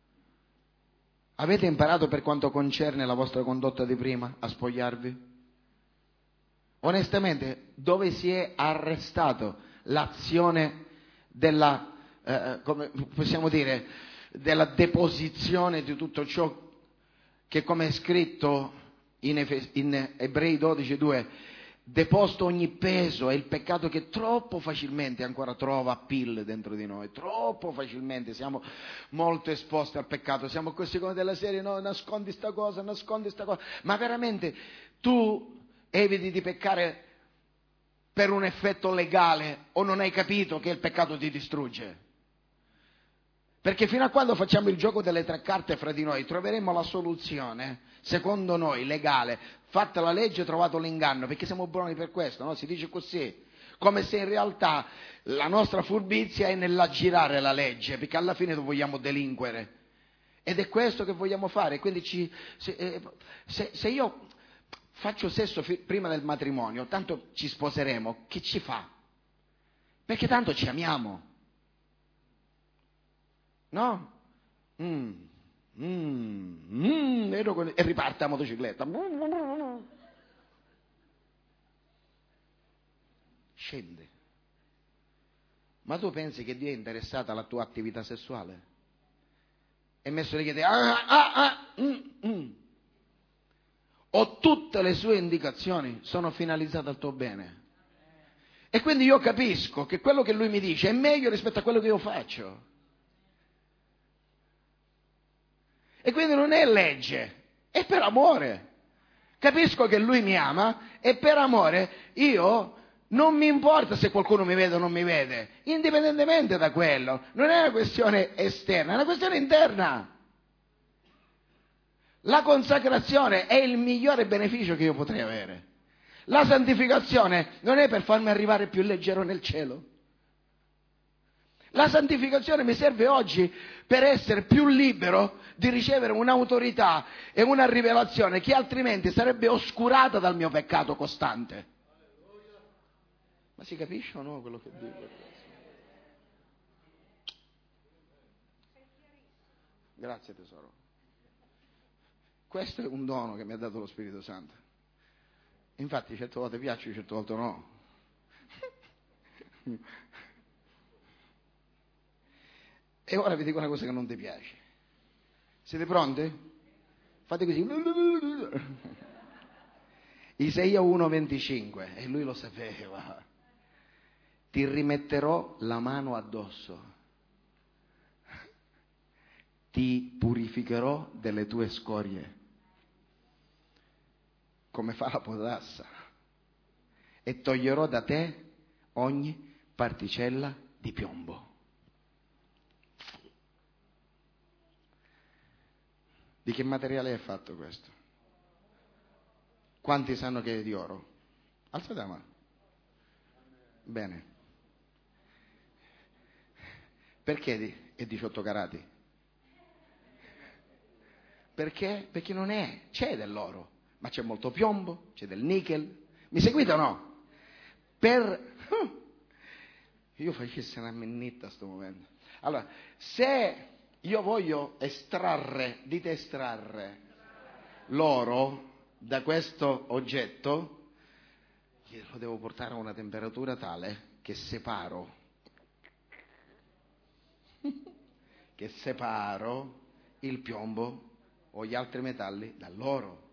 Avete imparato per quanto concerne la vostra condotta di prima a spogliarvi? Onestamente, dove si è arrestato l'azione della, come possiamo dire, della deposizione di tutto ciò che, come è scritto in Ebrei 12,2, deposto ogni peso e il peccato che troppo facilmente ancora trova appeal dentro di noi, troppo facilmente siamo molto esposti al peccato, siamo così come della serie, no, nascondi sta cosa, ma veramente tu eviti di peccare per un effetto legale o non hai capito che il peccato ti distrugge? Perché fino a quando facciamo il gioco delle tre carte fra di noi troveremo la soluzione, secondo noi, legale. Fatta la legge, trovato l'inganno, perché siamo buoni per questo, no? Si dice così, come se in realtà la nostra furbizia è nell'aggirare la legge, perché alla fine vogliamo delinquere. Ed è questo che vogliamo fare. Quindi se io faccio sesso prima del matrimonio, tanto ci sposeremo, che ci fa? Perché tanto ci amiamo. No? E riparte la motocicletta. scende. Ma tu pensi che Dio è interessato alla tua attività sessuale? È messo lì che dice o tutte le sue indicazioni sono finalizzate al tuo bene? E quindi io capisco che quello che lui mi dice è meglio rispetto a quello che io faccio. E quindi non è legge, è per amore. Capisco che lui mi ama e per amore io non mi importa se qualcuno mi vede o non mi vede, indipendentemente da quello. Non è una questione esterna, è una questione interna. La consacrazione è il migliore beneficio che io potrei avere. La santificazione non è per farmi arrivare più leggero nel cielo. La santificazione mi serve oggi per essere più libero di ricevere un'autorità e una rivelazione che altrimenti sarebbe oscurata dal mio peccato costante. Ma si capisce o no quello che dico? Grazie tesoro. Questo è un dono che mi ha dato lo Spirito Santo. Infatti certe volte piace, certe volte no. E ora vi dico una cosa che non ti piace. Siete pronti? Fate così. Isaia 1,25, e lui lo sapeva. Ti rimetterò la mano addosso. Ti purificherò delle tue scorie, come fa la potassa, e toglierò da te ogni particella di piombo. Di che materiale è fatto questo? Quanti sanno che è di oro? Alzate la mano. Bene. Perché è 18 carati? Perché? Perché non è, c'è dell'oro, ma c'è molto piombo, c'è del nickel. Mi seguite o no? Io facessi una mennetta a sto momento. Allora, se io voglio estrarre, dite estrarre, l'oro da questo oggetto, io lo devo portare a una temperatura tale che separo il piombo o gli altri metalli dall'oro.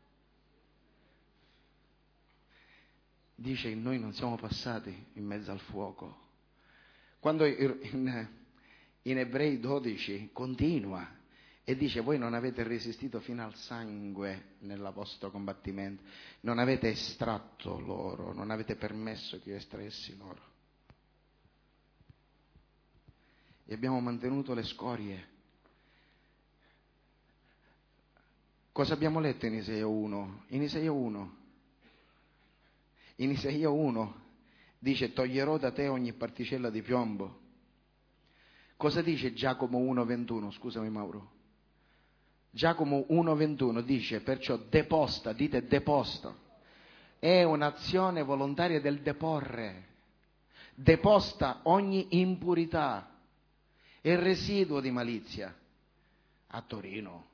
Dice che noi non siamo passati in mezzo al fuoco. Quando in Ebrei 12 continua e dice: voi non avete resistito fino al sangue nel vostro combattimento, non avete estratto l'oro, non avete permesso che io estraessi l'oro, e abbiamo mantenuto le scorie. Cosa abbiamo letto in Isaia 1? In Isaia 1 dice: toglierò da te ogni particella di piombo. Cosa dice Giacomo 1,21? Scusami Mauro. Giacomo 1,21 dice: perciò deposta, dite deposta. È un'azione volontaria del deporre. Deposta ogni impurità e residuo di malizia. A Torino.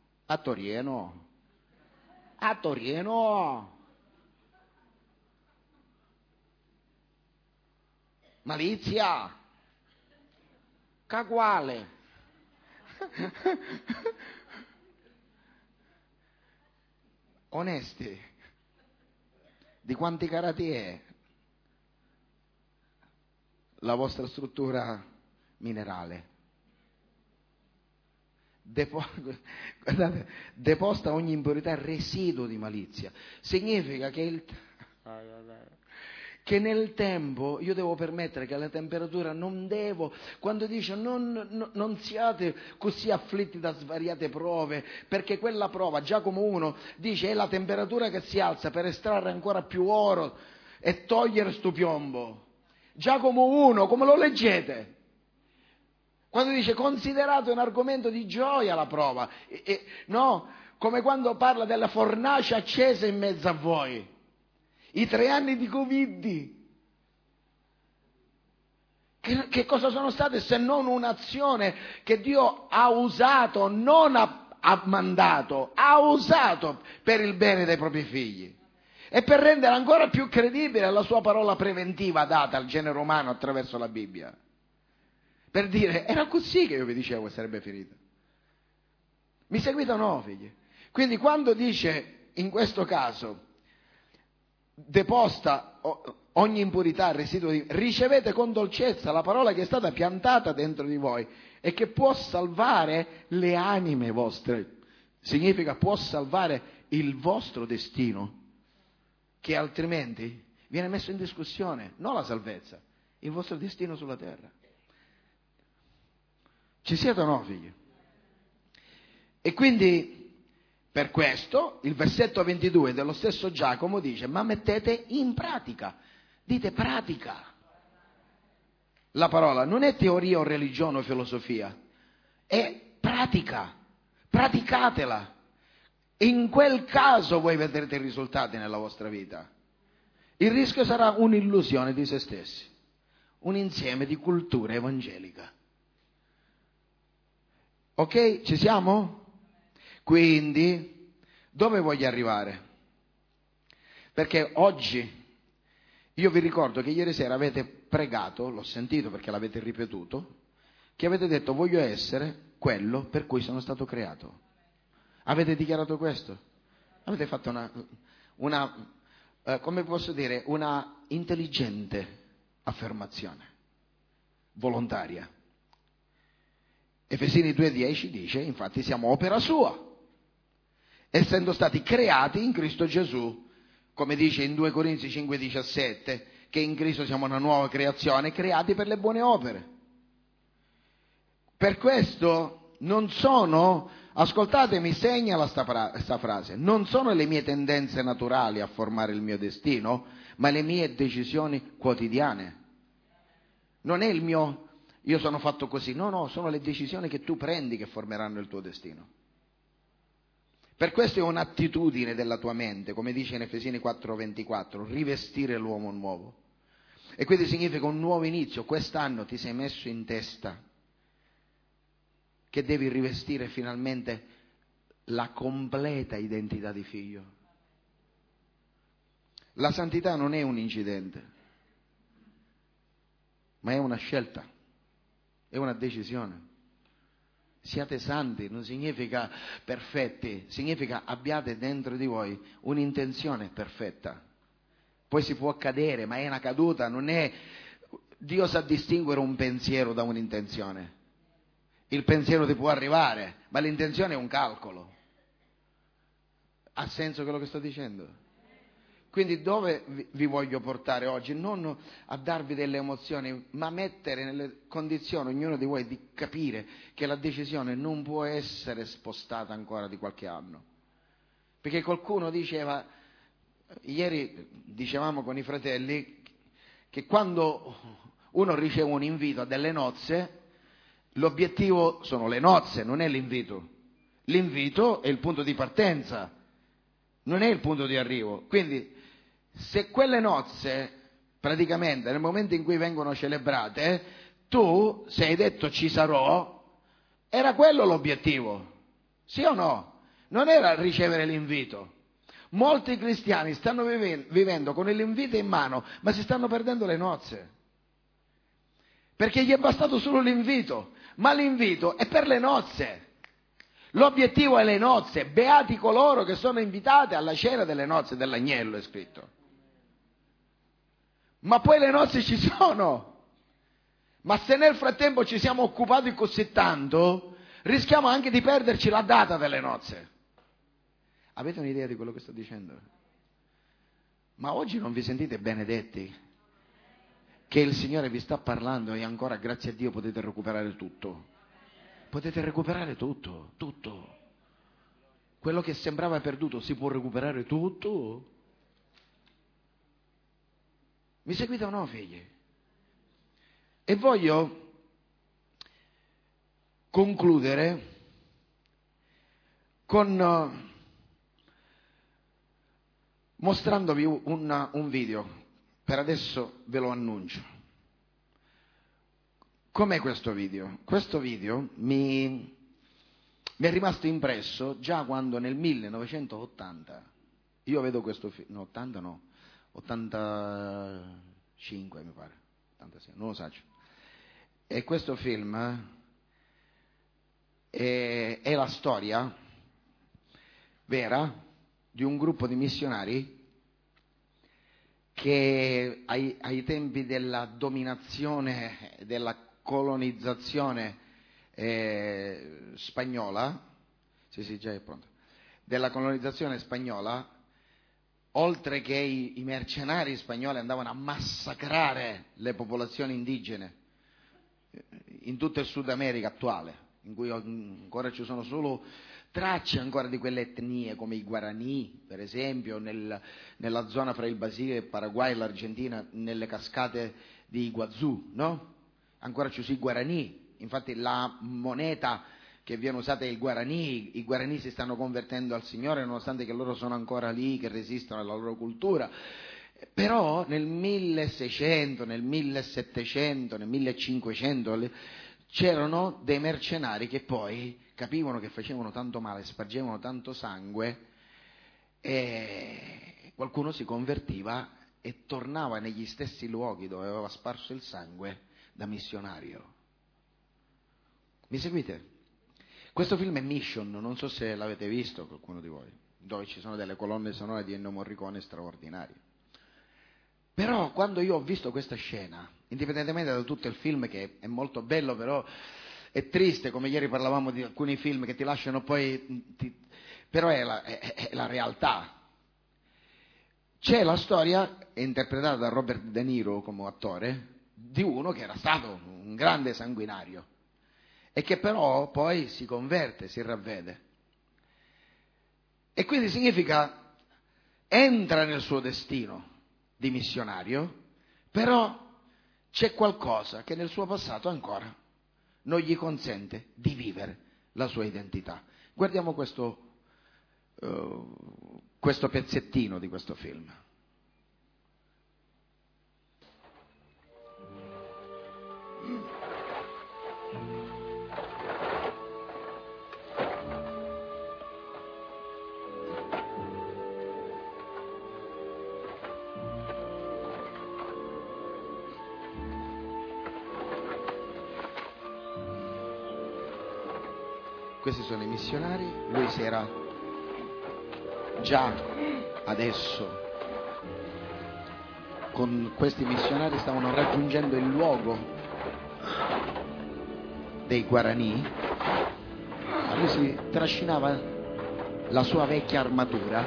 Malizia. Caguale. Onesti. Di quanti carati è la vostra struttura minerale? Guardate, deposta ogni impurità, residuo di malizia. Significa che nel tempo io devo permettere che la temperatura non devo, quando dice non siate così afflitti da svariate prove, perché quella prova, Giacomo 1 dice, è la temperatura che si alza per estrarre ancora più oro e togliere sto piombo. Giacomo 1, come lo leggete? Quando dice considerate un argomento di gioia la prova, no? Come quando parla della fornace accesa in mezzo a voi. I 3 anni di Covid, che cosa sono state se non un'azione che Dio ha usato, non ha mandato, ha usato per il bene dei propri figli. e per rendere ancora più credibile la sua parola preventiva data al genere umano attraverso la Bibbia. Per dire, era così che io vi dicevo che sarebbe finita. Mi seguite o no, figli? Quindi quando dice, in questo caso, deposta ogni impurità, residuo di... ricevete con dolcezza la parola che è stata piantata dentro di voi e che può salvare le anime vostre. Significa può salvare il vostro destino, che altrimenti viene messo in discussione, non la salvezza, il vostro destino sulla terra. Ci siete o no, figli? E quindi, per questo, il versetto 22 dello stesso Giacomo dice, ma mettete in pratica, dite pratica. La parola non è teoria o religione o filosofia, è pratica, praticatela. In quel caso voi vedrete i risultati nella vostra vita. Il rischio sarà un'illusione di se stessi, un insieme di cultura evangelica. Ok? Ci siamo? Quindi, dove voglio arrivare? Perché oggi, io vi ricordo che ieri sera avete pregato, l'ho sentito perché l'avete ripetuto, che avete detto voglio essere quello per cui sono stato creato. Avete dichiarato questo? Avete fatto come posso dire, una intelligente affermazione, volontaria. Efesini 2,10 dice, infatti siamo opera sua, essendo stati creati in Cristo Gesù, come dice in 2 Corinzi 5,17, che in Cristo siamo una nuova creazione, creati per le buone opere. Per questo non sono, ascoltatemi, segnala sta frase, non sono le mie tendenze naturali a formare il mio destino, ma le mie decisioni quotidiane. Non è il mio, io sono fatto così, no, sono le decisioni che tu prendi che formeranno il tuo destino. Per questo è un'attitudine della tua mente, come dice in Efesini 4,24, rivestire l'uomo nuovo. E quindi significa un nuovo inizio. Quest'anno ti sei messo in testa che devi rivestire finalmente la completa identità di figlio. La santità non è un incidente, ma è una scelta, è una decisione. Siate santi non significa perfetti, significa abbiate dentro di voi un'intenzione perfetta. Poi si può cadere, ma è una caduta, non è... Dio sa distinguere un pensiero da un'intenzione. Il pensiero ti può arrivare, ma l'intenzione è un calcolo. Ha senso quello che sto dicendo? Quindi dove vi voglio portare oggi? Non a darvi delle emozioni, ma mettere nelle condizioni ognuno di voi di capire che la decisione non può essere spostata ancora di qualche anno. Perché qualcuno diceva, ieri dicevamo con i fratelli, che quando uno riceve un invito a delle nozze, l'obiettivo sono le nozze, non è l'invito. L'invito è il punto di partenza, non è il punto di arrivo. Quindi se quelle nozze, praticamente nel momento in cui vengono celebrate, tu, se hai detto ci sarò, era quello l'obiettivo, sì o no? Non era ricevere l'invito. Molti cristiani stanno vivendo con l'invito in mano, ma si stanno perdendo le nozze, perché gli è bastato solo l'invito, ma l'invito è per le nozze. L'obiettivo è le nozze, beati coloro che sono invitati alla cena delle nozze dell'agnello, è scritto. Ma poi le nozze ci sono. Ma se nel frattempo ci siamo occupati così tanto, rischiamo anche di perderci la data delle nozze. Avete un'idea di quello che sto dicendo? Ma oggi non vi sentite benedetti? Che il Signore vi sta parlando e ancora, grazie a Dio, potete recuperare tutto. Potete recuperare tutto, tutto. Quello che sembrava perduto si può recuperare tutto. Mi seguite o no, figli? E voglio concludere con mostrandovi un video. Per adesso ve lo annuncio. Com'è questo video? Questo video mi è rimasto impresso già quando nel 1980 Io vedo questo film, no, 80 no, 85 mi pare, 86, non lo so. E questo film è la storia vera di un gruppo di missionari che ai tempi della dominazione, della colonizzazione spagnola, sì, già è pronto, della colonizzazione spagnola, oltre che i mercenari spagnoli andavano a massacrare le popolazioni indigene in tutto il Sud America attuale, in cui ancora ci sono solo tracce ancora di quelle etnie, come i Guaraní, per esempio, nella zona fra il Brasile, il Paraguay e l'Argentina, nelle cascate di Iguazú, no? Ancora ci sono i Guaraní, infatti la moneta che viene usata è il Guaraní, i Guaraní si stanno convertendo al Signore nonostante che loro sono ancora lì, che resistono alla loro cultura. Però nel 1600, nel 1700, nel 1500 c'erano dei mercenari che poi capivano che facevano tanto male, spargevano tanto sangue e qualcuno si convertiva e tornava negli stessi luoghi dove aveva sparso il sangue da missionario. Mi seguite? Questo film è Mission, non so se l'avete visto qualcuno di voi, dove ci sono delle colonne sonore di Ennio Morricone straordinarie. Però quando io ho visto questa scena, indipendentemente da tutto il film che è molto bello, però è triste, come ieri parlavamo di alcuni film che ti lasciano poi, però è la realtà. C'è la storia, è interpretata da Robert De Niro come attore, di uno che era stato un grande sanguinario e che però poi si converte, si ravvede. E quindi significa entra nel suo destino di missionario, però c'è qualcosa che nel suo passato ancora non gli consente di vivere la sua identità. Guardiamo questo pezzettino di questo film. Questi sono i missionari, lui si era già adesso con questi missionari stavano raggiungendo il luogo dei Guaraní, lui si trascinava la sua vecchia armatura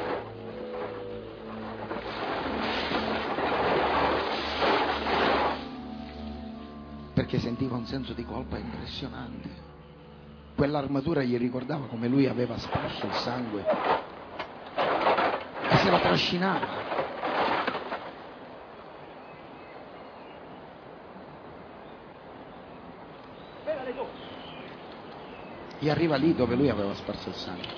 perché sentiva un senso di colpa impressionante. Quell'armatura gli ricordava come lui aveva sparso il sangue e se la trascinava. E arriva lì dove lui aveva sparso il sangue.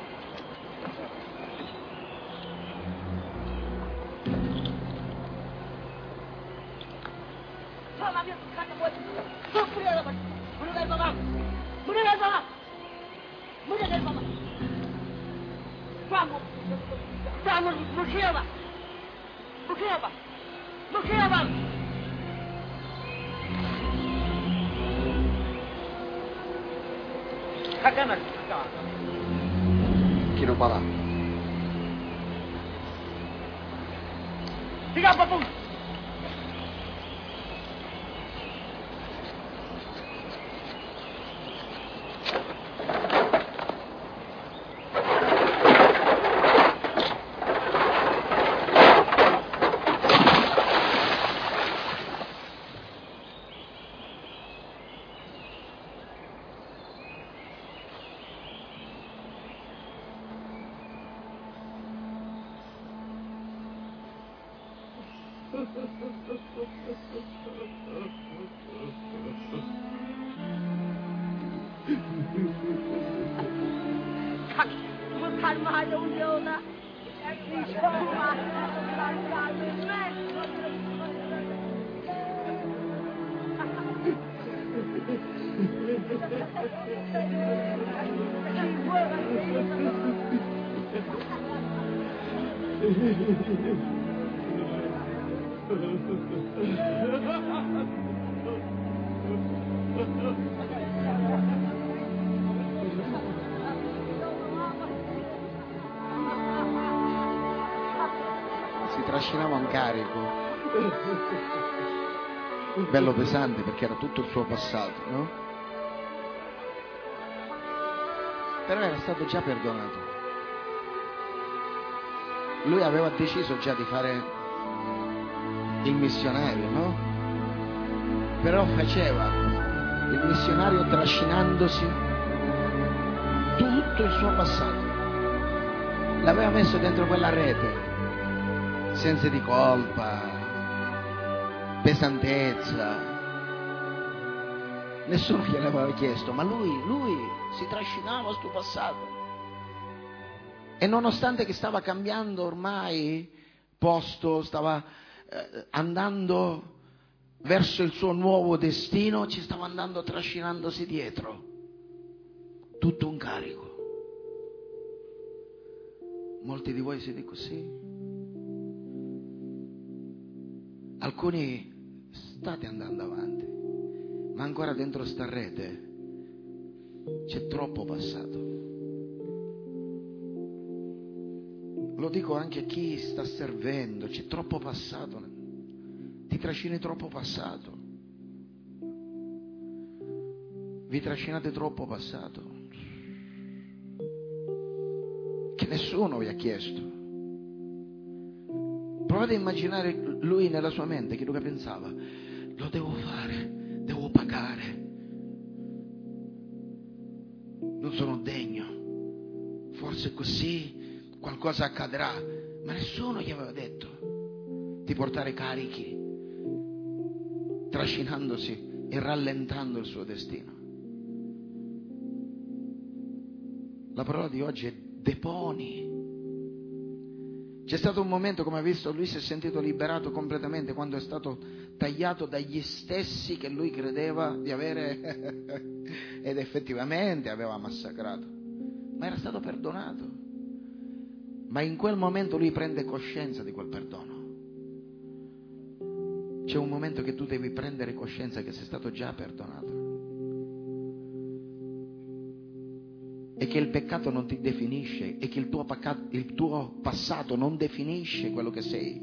Chi non parla? Si trascinava un carico bello pesante perché era tutto il suo passato, no? Però era stato già perdonato. Lui aveva deciso già di fare il missionario, no? Però faceva il missionario trascinandosi tutto il suo passato. L'aveva messo dentro quella rete, sensi di colpa, pesantezza. Nessuno gliel'aveva chiesto, ma lui si trascinava sul passato. E nonostante che stava cambiando ormai posto, stava andando verso il suo nuovo destino, ci stava andando trascinandosi dietro tutto un carico. Molti di voi siete così. Alcuni state andando avanti, ma ancora dentro sta rete c'è troppo passato. Lo dico anche a chi sta servendo, c'è troppo passato, ti trascini troppo passato, vi trascinate troppo passato, che nessuno vi ha chiesto. Provate a immaginare lui nella sua mente, che lui pensava, lo devo fare, devo pagare, non sono degno, forse così qualcosa accadrà, ma nessuno gli aveva detto di portare carichi, trascinandosi e rallentando il suo destino. La parola di oggi è deponi. C'è stato un momento, come ha visto, lui si è sentito liberato completamente quando è stato tagliato dagli stessi che lui credeva di avere ed effettivamente aveva massacrato, ma era stato perdonato. Ma in quel momento lui prende coscienza di quel perdono. C'è un momento che tu devi prendere coscienza che sei stato già perdonato e che il peccato non ti definisce e che il tuo passato non definisce quello che sei,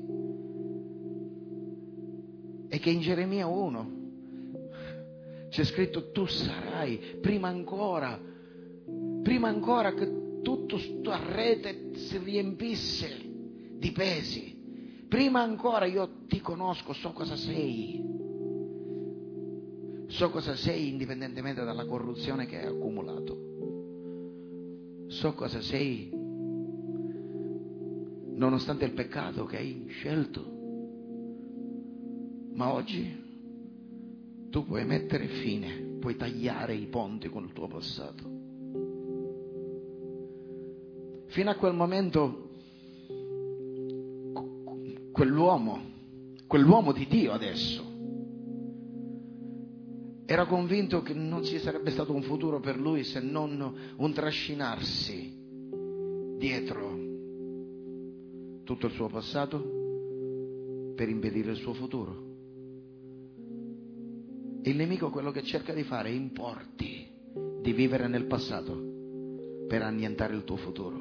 e che in Geremia 1 c'è scritto: tu sarai, prima ancora che tutta sta rete si riempisse di pesi, prima ancora io ti conosco, so cosa sei indipendentemente dalla corruzione che hai accumulato, so cosa sei nonostante il peccato che hai scelto, ma oggi tu puoi mettere fine, puoi tagliare i ponti con il tuo passato. Fino a quel momento quell'uomo di Dio adesso era convinto che non ci sarebbe stato un futuro per lui se non un trascinarsi dietro tutto il suo passato per impedire il suo futuro. Il nemico quello che cerca di fare è importi di vivere nel passato per annientare il tuo futuro.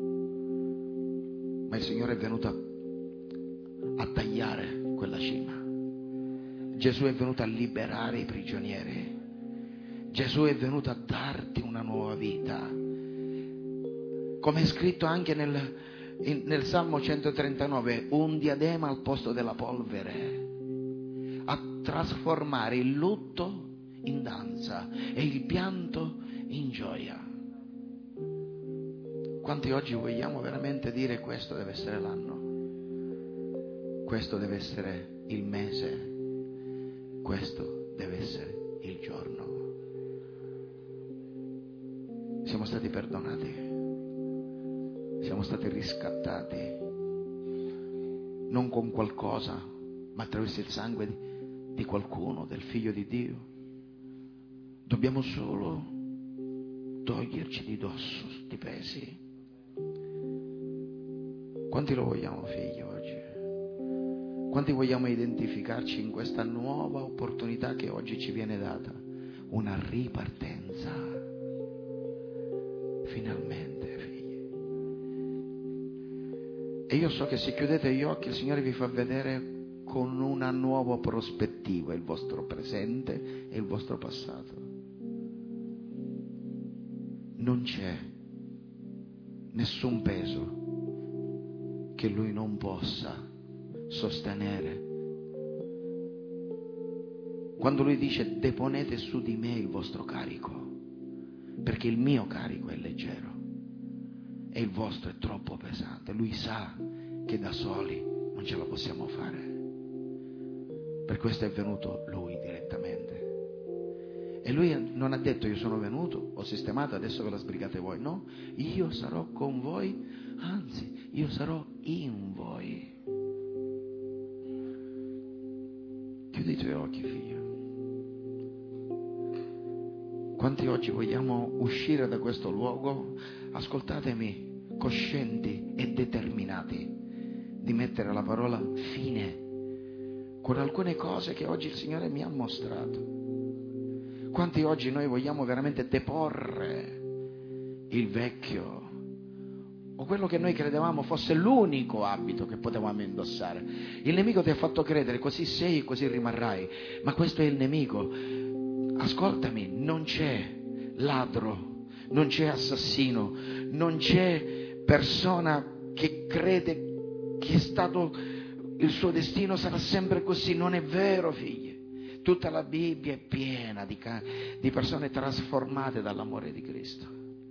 Ma il Signore è venuto a tagliare quella cima. Gesù è venuto a liberare i prigionieri. Gesù è venuto a darti una nuova vita. Come è scritto anche nel Salmo 139, un diadema al posto della polvere, a trasformare il lutto in danza e il pianto in gioia. Quanti oggi vogliamo veramente dire: questo deve essere l'anno, questo deve essere il mese, questo deve essere il giorno. Siamo stati perdonati, siamo stati riscattati, non con qualcosa, ma attraverso il sangue di qualcuno, del Figlio di Dio. Dobbiamo solo toglierci di dosso sti pesi. Quanti lo vogliamo figli oggi? Quanti vogliamo identificarci in questa nuova opportunità che oggi ci viene data? Una ripartenza. Finalmente, figli. E io so che se chiudete gli occhi il Signore vi fa vedere con una nuova prospettiva il vostro presente e il vostro passato. Non c'è nessun peso che Lui non possa sostenere. Quando Lui dice deponete su di me il vostro carico, perché il mio carico è leggero e il vostro è troppo pesante. Lui sa che da soli non ce la possiamo fare. Per questo è venuto Lui direttamente. E Lui non ha detto io sono venuto, ho sistemato, adesso ve la sbrigate voi. No, io sarò con voi, anzi, io sarò in voi. Chiudi i tuoi occhi, figlio. Quanti oggi vogliamo uscire da questo luogo, ascoltatemi, coscienti e determinati di mettere la parola fine con alcune cose che oggi il Signore mi ha mostrato. Quanti oggi noi vogliamo veramente deporre il vecchio o quello che noi credevamo fosse l'unico abito che potevamo indossare? Il nemico ti ha fatto credere così sei, così rimarrai, ma questo è il nemico. Ascoltami, non c'è ladro, non c'è assassino, non c'è persona che crede che è stato il suo destino sarà sempre così. Non è vero, figli. Tutta la Bibbia è piena di persone trasformate dall'amore di Cristo.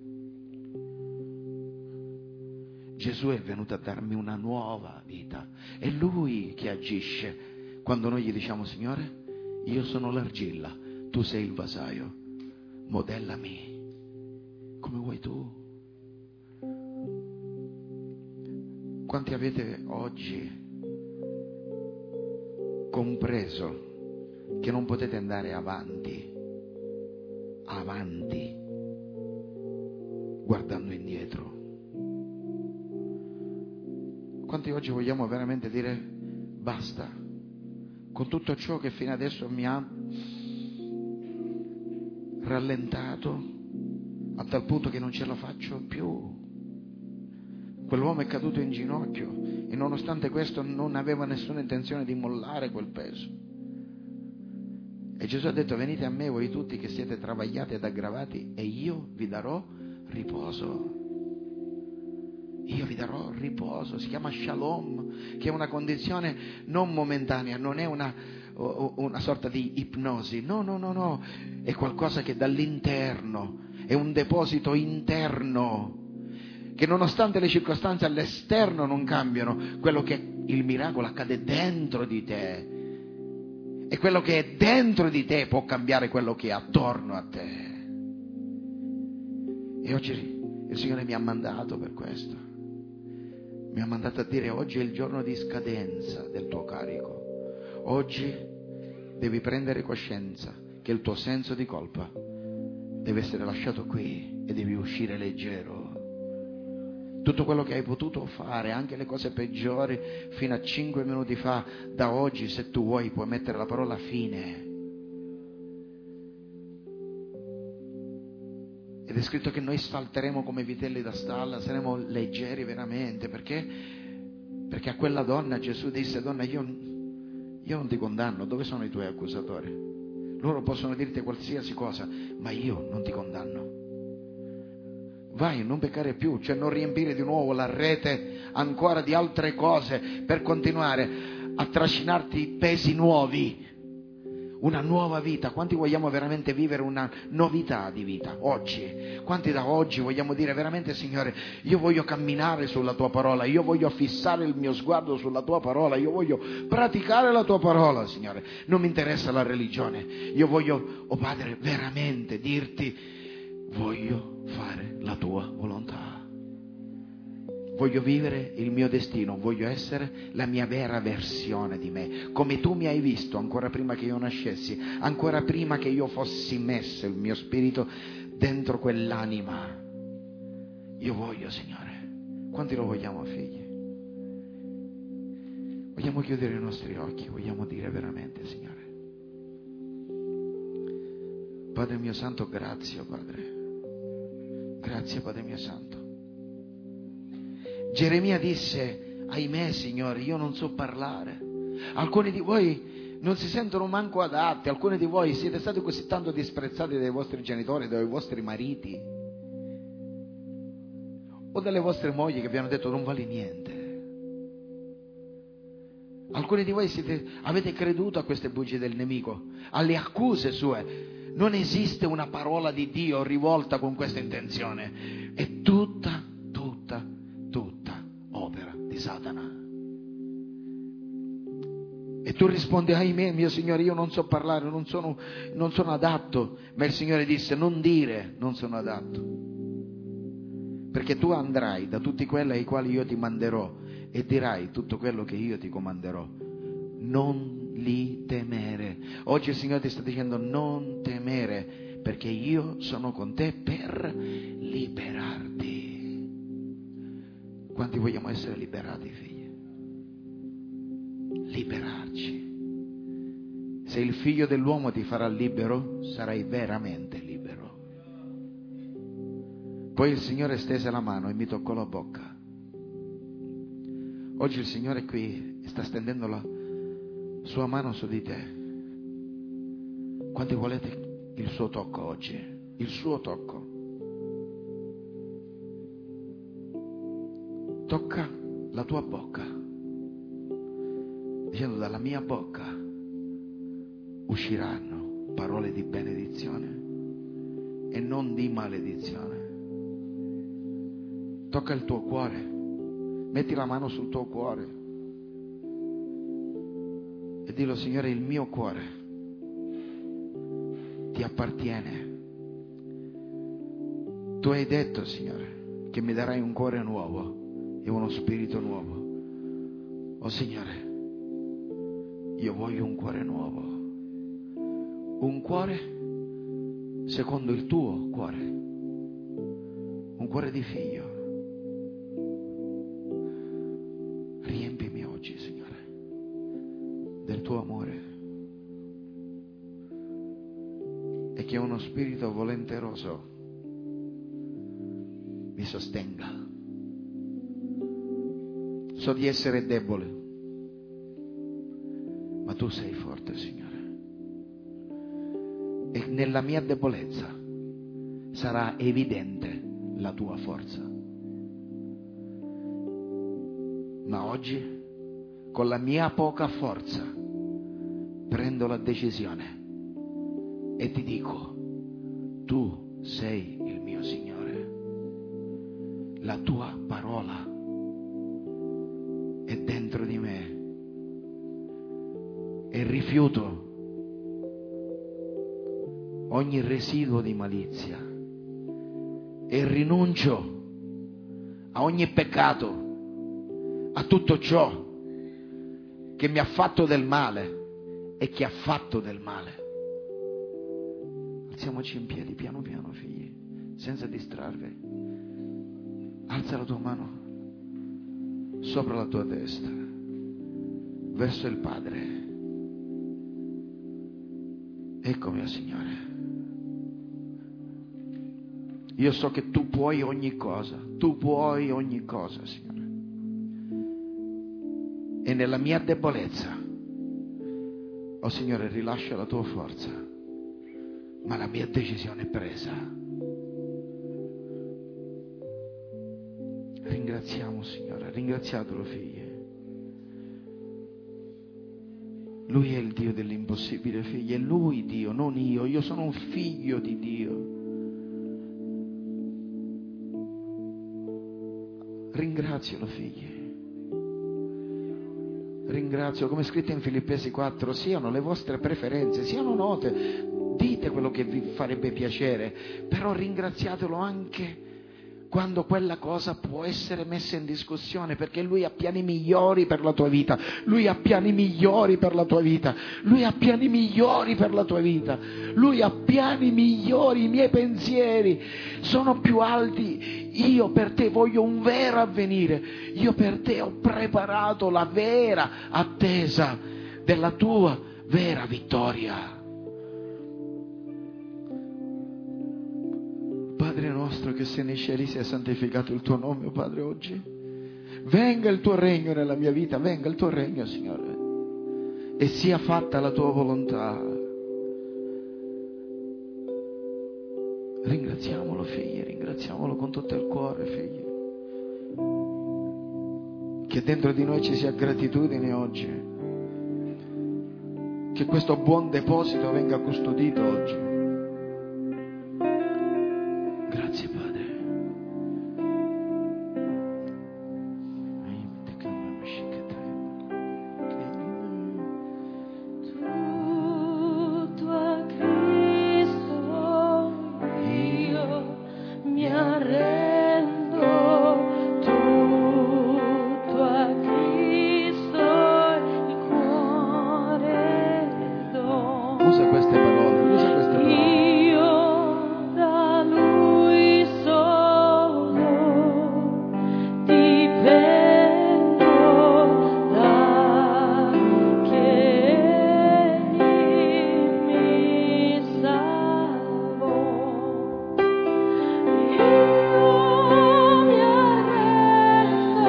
Gesù è venuto a darmi una nuova vita. È Lui che agisce quando noi gli diciamo: Signore, io sono l'argilla, tu sei il vasaio, modellami come vuoi tu. Quanti avete oggi compreso che non potete andare avanti guardando indietro? Quanti oggi vogliamo veramente dire basta con tutto ciò che fino adesso mi ha rallentato a tal punto che non ce la faccio più? Quell'uomo è caduto in ginocchio e nonostante questo non aveva nessuna intenzione di mollare quel peso. E Gesù ha detto: venite a me voi tutti che siete travagliati ed aggravati e io vi darò riposo. Io vi darò riposo. Si chiama Shalom, che è una condizione non momentanea, non è una sorta di ipnosi. No. È qualcosa che dall'interno, è un deposito interno, che nonostante le circostanze all'esterno non cambiano, quello che il miracolo accade dentro di te. E quello che è dentro di te può cambiare quello che è attorno a te. E oggi il Signore mi ha mandato per questo. Mi ha mandato a dire: oggi è il giorno di scadenza del tuo carico. Oggi devi prendere coscienza che il tuo senso di colpa deve essere lasciato qui e devi uscire leggero. Tutto quello che hai potuto fare, anche le cose peggiori, fino a 5 minuti fa, da oggi, se tu vuoi, puoi mettere la parola fine. Ed è scritto che noi salteremo come vitelli da stalla, saremo leggeri veramente, perché a quella donna Gesù disse: donna, io non ti condanno, dove sono i tuoi accusatori? Loro possono dirti qualsiasi cosa, ma io non ti condanno. Vai, non peccare più, cioè non riempire di nuovo la rete ancora di altre cose per continuare a trascinarti pesi nuovi, una nuova vita. Quanti vogliamo veramente vivere una novità di vita oggi? Quanti da oggi vogliamo dire veramente: Signore, io voglio camminare sulla tua parola, io voglio fissare il mio sguardo sulla tua parola, io voglio praticare la tua parola, Signore. Non mi interessa la religione, io voglio, oh Padre, veramente dirti: voglio fare la tua volontà, voglio vivere il mio destino, voglio essere la mia vera versione di me, come tu mi hai visto ancora prima che io nascessi, ancora prima che io fossi messo il mio spirito dentro quell'anima. Io voglio, Signore. Quanti lo vogliamo, figli? Vogliamo chiudere i nostri occhi, vogliamo dire veramente, Signore. Padre mio santo, grazie, Padre. Grazie, Padre mio santo. Geremia disse: ahimè, Signore, io non so parlare. Alcuni di voi non si sentono manco adatti, alcuni di voi siete stati così tanto disprezzati dai vostri genitori, dai vostri mariti o dalle vostre mogli che vi hanno detto non vali niente. Alcuni di voi avete creduto a queste bugie del nemico, alle accuse sue. Non esiste una parola di Dio rivolta con questa intenzione. È tutta opera di Satana. E tu rispondi: ahimè, mio Signore, io non so parlare, non sono adatto. Ma il Signore disse: non dire non sono adatto, perché tu andrai da tutti quelli ai quali io ti manderò e dirai tutto quello che io ti comanderò. Non li temere. Oggi il Signore ti sta dicendo: non temere, perché io sono con te per liberarti. Quanti vogliamo essere liberati, figli? Liberarci. Se il Figlio dell'uomo ti farà libero, sarai veramente libero. Poi il Signore stese la mano e mi toccò la bocca. Oggi il Signore è qui e sta stendendo la sua mano su di te. Quanti volete il suo tocco oggi? Il suo tocco. Tocca la tua bocca, dicendo: dalla mia bocca usciranno parole di benedizione e non di maledizione. Tocca il tuo cuore, metti la mano sul tuo cuore e dillo: Signore, il mio cuore ti appartiene. Tu hai detto, Signore, che mi darai un cuore nuovo e uno spirito nuovo. Oh Signore, io voglio un cuore nuovo, un cuore secondo il tuo cuore, un cuore di figlio. Riempimi oggi, Signore, del tuo amore, e che uno spirito volenteroso mi sostenga. So di essere debole, ma tu sei forte, Signore. E nella mia debolezza sarà evidente la tua forza. Ma oggi, con la mia poca forza, prendo la decisione e ti dico: tu sei il mio Signore. La tua parola è dentro di me e rifiuto ogni residuo di malizia e rinuncio a ogni peccato, a tutto ciò che mi ha fatto del male e che ha fatto del male. Alziamoci in piedi piano piano, figli, senza distrarvi. Alza la tua mano sopra la tua testa, verso il Padre. Ecco, mio Signore, io so che tu puoi ogni cosa, Signore. E nella mia debolezza, oh Signore, rilascia la tua forza, ma la mia decisione è presa. Ringraziamo, Signore, ringraziatelo, figli. Lui è il Dio dell'impossibile, figli. È Lui Dio, non io. Io sono un figlio di Dio. Ringrazialo, figli. Ringrazio, come è scritto in Filippesi 4, siano le vostre preferenze, siano note, dite quello che vi farebbe piacere, però ringraziatelo anche quando quella cosa può essere messa in discussione, perché Lui ha piani migliori per la tua vita, Lui ha piani migliori per la tua vita, Lui ha piani migliori per la tua vita, Lui ha piani migliori, i miei pensieri sono più alti, io per te voglio un vero avvenire, io per te ho preparato la vera attesa della tua vera vittoria. Padre nostro che sei nei cieli, sia santificato il tuo nome, oh Padre, oggi. Venga il tuo regno nella mia vita, venga il tuo regno, Signore, e sia fatta la tua volontà. Ringraziamolo, figli, ringraziamolo con tutto il cuore, figli. Che dentro di noi ci sia gratitudine oggi. Che questo buon deposito venga custodito oggi. Grazie Padre. Tutto a Cristo io mi arrendo, tutto a Cristo il cuore do. Usa queste parole, usa queste parole. Io da Lui solo dipendo, da che Egli mi salvò. Io mi arrendo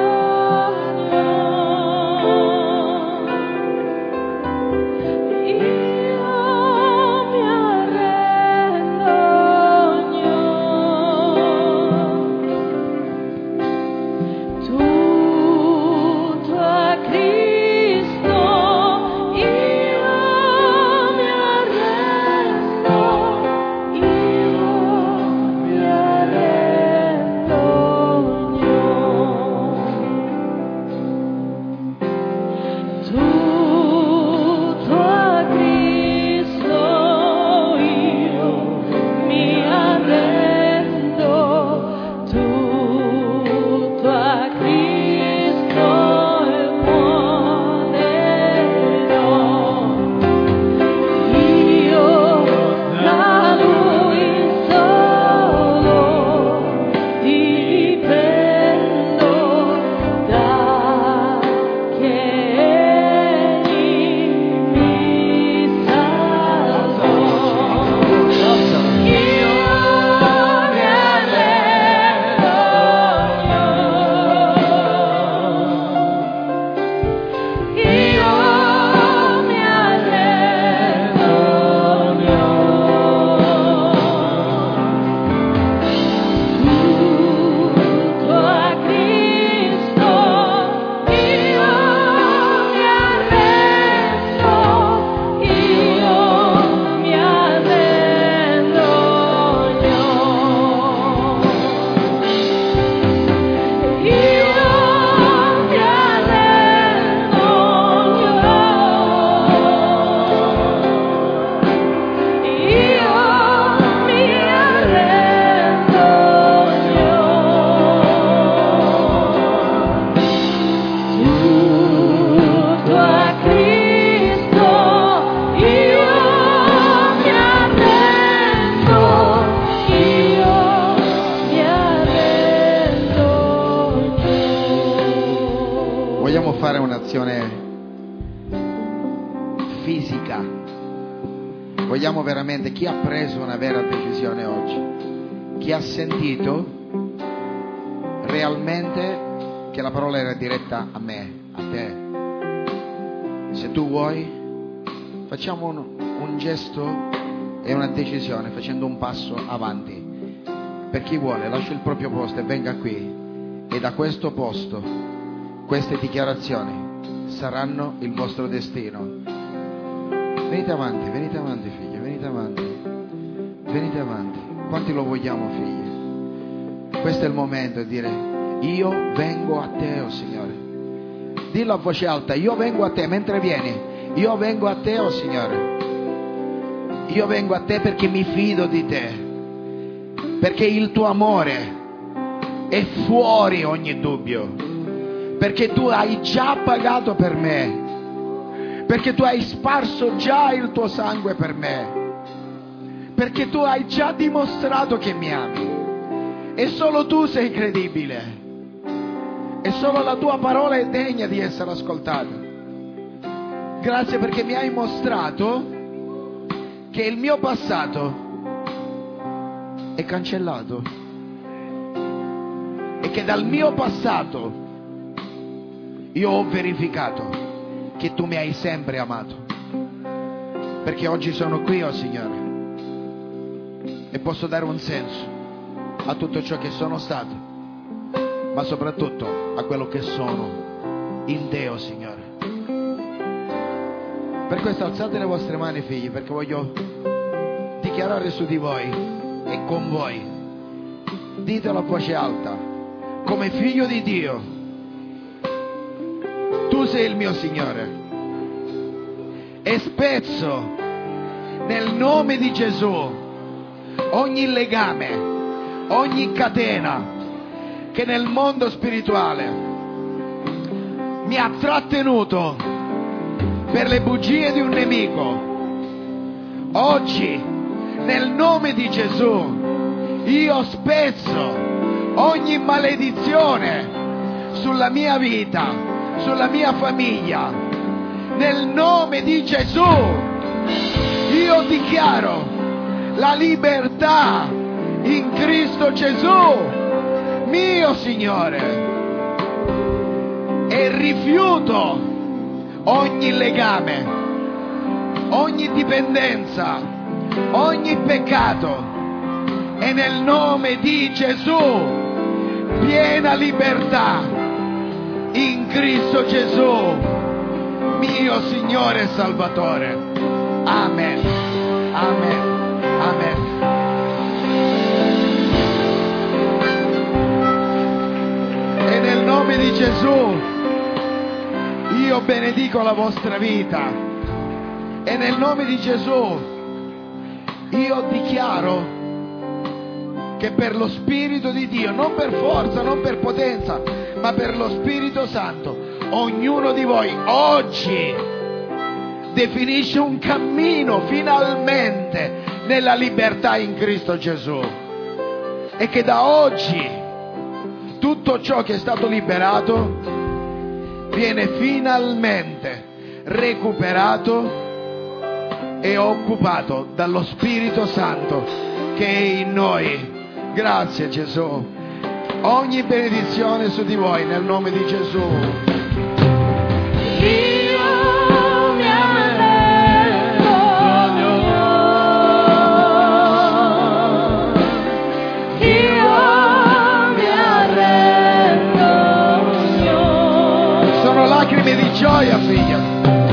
tutto a Cristo io mi arrendo, tutto a Cristo io mi arrendo, tutto a Cristo il cuore do. Io da Lui solo dipendo, da che Egli mi salvò. Io mi arrendo, io mi arrendo, tutto a Cristo io mi arrendo, io mi arrendo, tutto a Cristo io mi arrendo, io mi arrendo. Vogliamo fare un'azione fisica. Vogliamo veramente, chi ha preso una vera decisione oggi, chi ha sentito realmente che la parola era diretta a me, a te. Se tu vuoi, facciamo un gesto e una decisione, facendo un passo avanti. Per chi vuole, lascia il proprio posto e venga qui. E da questo posto, queste dichiarazioni saranno il vostro destino. Venite avanti, figli, venite avanti. Venite avanti. Quanti lo vogliamo, figli? Questo è il momento di dire: io vengo a te, oh Signore. Dillo a voce alta: io vengo a te mentre vieni. Io vengo a te, oh Signore. Io vengo a te perché mi fido di te. Perché il tuo amore e fuori ogni dubbio, perché tu hai già pagato per me, perché tu hai sparso già il tuo sangue per me, perché tu hai già dimostrato che mi ami e solo tu sei credibile e solo la tua parola è degna di essere ascoltata. Grazie perché mi hai mostrato che il mio passato è cancellato e che dal mio passato io ho verificato che tu mi hai sempre amato, perché oggi sono qui, oh Signore, e posso dare un senso a tutto ciò che sono stato, ma soprattutto a quello che sono in te, oh Signore. Per questo alzate le vostre mani, figli, perché voglio dichiarare su di voi e con voi. Ditelo a voce alta: come figlio di Dio, tu sei il mio Signore, e spezzo nel nome di Gesù ogni legame, ogni catena che nel mondo spirituale mi ha trattenuto per le bugie di un nemico. Oggi, nel nome di Gesù, io spezzo ogni maledizione sulla mia vita, sulla mia famiglia. Nel nome di Gesù, io dichiaro la libertà in Cristo Gesù, mio Signore, e rifiuto ogni legame, ogni dipendenza, ogni peccato, e nel nome di Gesù piena libertà in Cristo Gesù, mio Signore e Salvatore. Amen, amen, amen. E nel nome di Gesù io benedico la vostra vita, e nel nome di Gesù io dichiaro che per lo Spirito di Dio, non per forza, non per potenza, ma per lo Spirito Santo, ognuno di voi oggi definisce un cammino finalmente nella libertà in Cristo Gesù, e che da oggi tutto ciò che è stato liberato viene finalmente recuperato e occupato dallo Spirito Santo che è in noi. Grazie Gesù. Ogni benedizione su di voi nel nome di Gesù. Io mi arrendo, io mi arrendo. Sono lacrime di gioia, figlia.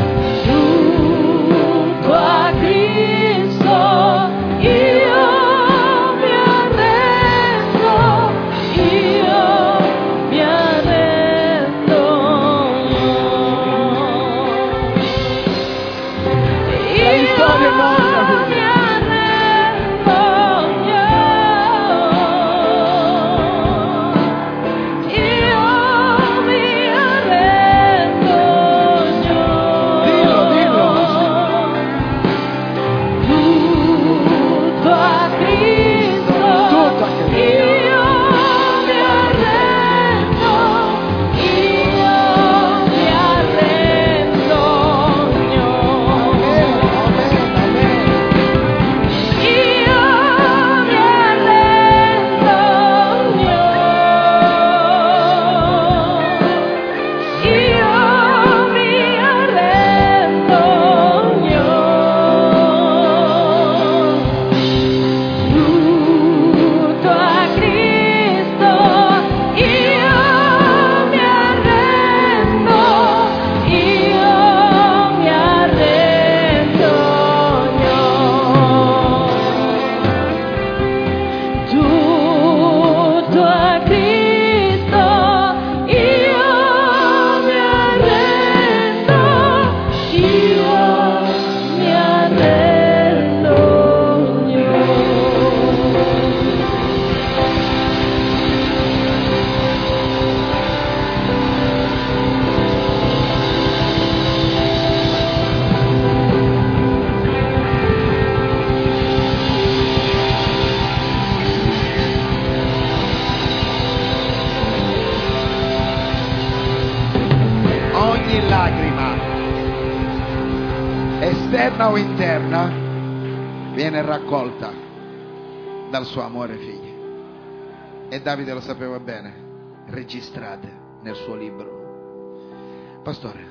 Tutto a Cristo, io mi arrendo, io mi arrendo. La vittoria è nostra, Io mi figlia. arrendo, io mi arrendo. lacrima, esterna o interna, viene raccolta dal suo amore, figli. E Davide lo sapeva bene, registrate nel suo libro. Pastore,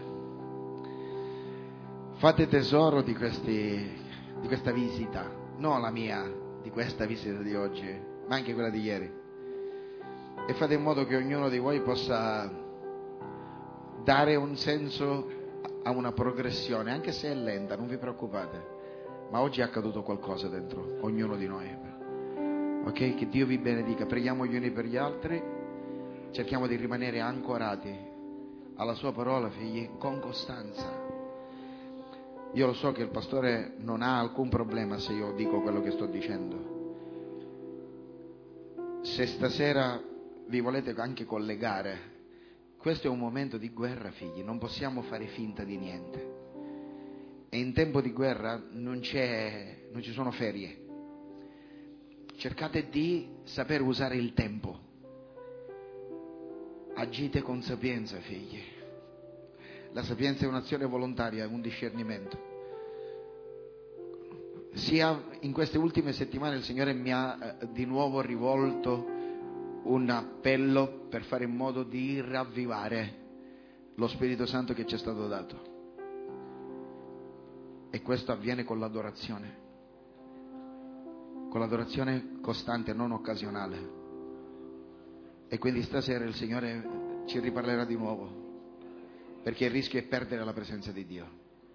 fate tesoro di questa visita, non la mia, di questa visita di oggi, ma anche quella di ieri, e fate in modo che ognuno di voi possa dare un senso a una progressione, anche se è lenta, non vi preoccupate, ma oggi è accaduto qualcosa dentro ognuno di noi. Ok? Che Dio vi benedica. Preghiamo gli uni per gli altri, cerchiamo di rimanere ancorati alla sua parola, figli, con costanza. Io lo so che il pastore non ha alcun problema se io dico quello che sto dicendo. Se stasera vi volete anche collegare, questo è un momento di guerra, figli, non possiamo fare finta di niente. E in tempo di guerra non ci sono ferie. Cercate di saper usare il tempo. Agite con sapienza, figli. La sapienza è un'azione volontaria, è un discernimento. Sia in queste ultime settimane il Signore mi ha di nuovo rivolto un appello per fare in modo di ravvivare lo Spirito Santo che ci è stato dato. E questo avviene con l'adorazione costante, non occasionale. E quindi stasera il Signore ci riparlerà di nuovo, perché il rischio è perdere la presenza di Dio.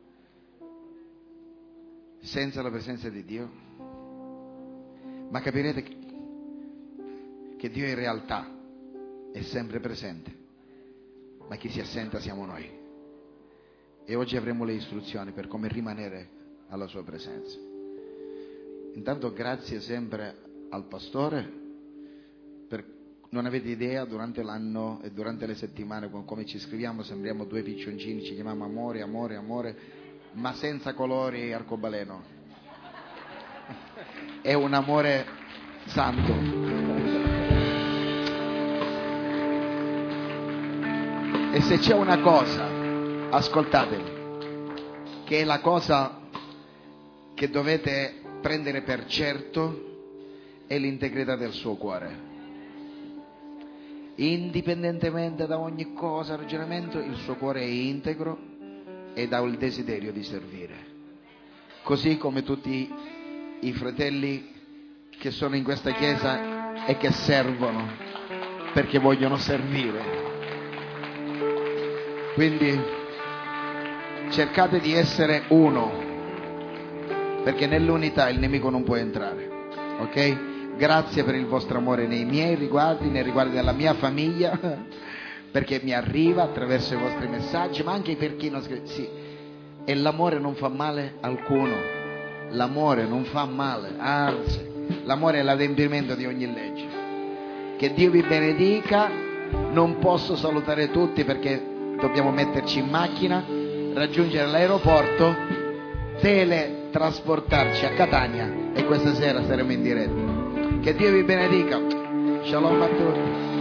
Senza la presenza di Dio, ma capirete che Dio in realtà è sempre presente, ma chi si assenta siamo noi. E oggi avremo le istruzioni per come rimanere alla sua presenza. Intanto grazie sempre al pastore, non avete idea, durante l'anno e durante le settimane come ci scriviamo, sembriamo due piccioncini, ci chiamiamo amore, amore, amore, ma senza colori arcobaleno. È un amore santo. E se c'è una cosa, ascoltatemi, che è la cosa che dovete prendere per certo, è l'integrità del suo cuore. Indipendentemente da ogni cosa, ragionamento, il suo cuore è integro ed ha il desiderio di servire. Così come tutti i fratelli che sono in questa chiesa e che servono perché vogliono servire. Quindi cercate di essere uno, perché nell'unità il nemico non può entrare. Ok? Grazie per il vostro amore nei miei riguardi, nei riguardi della mia famiglia, perché mi arriva attraverso i vostri messaggi, ma anche per chi non scrive. Sì, e l'amore non fa male alcuno, l'amore non fa male, anzi, l'amore è l'adempimento di ogni legge. Che Dio vi benedica. Non posso salutare tutti perché dobbiamo metterci in macchina, raggiungere l'aeroporto, teletrasportarci a Catania e questa sera saremo in diretta. Che Dio vi benedica. Shalom a tutti.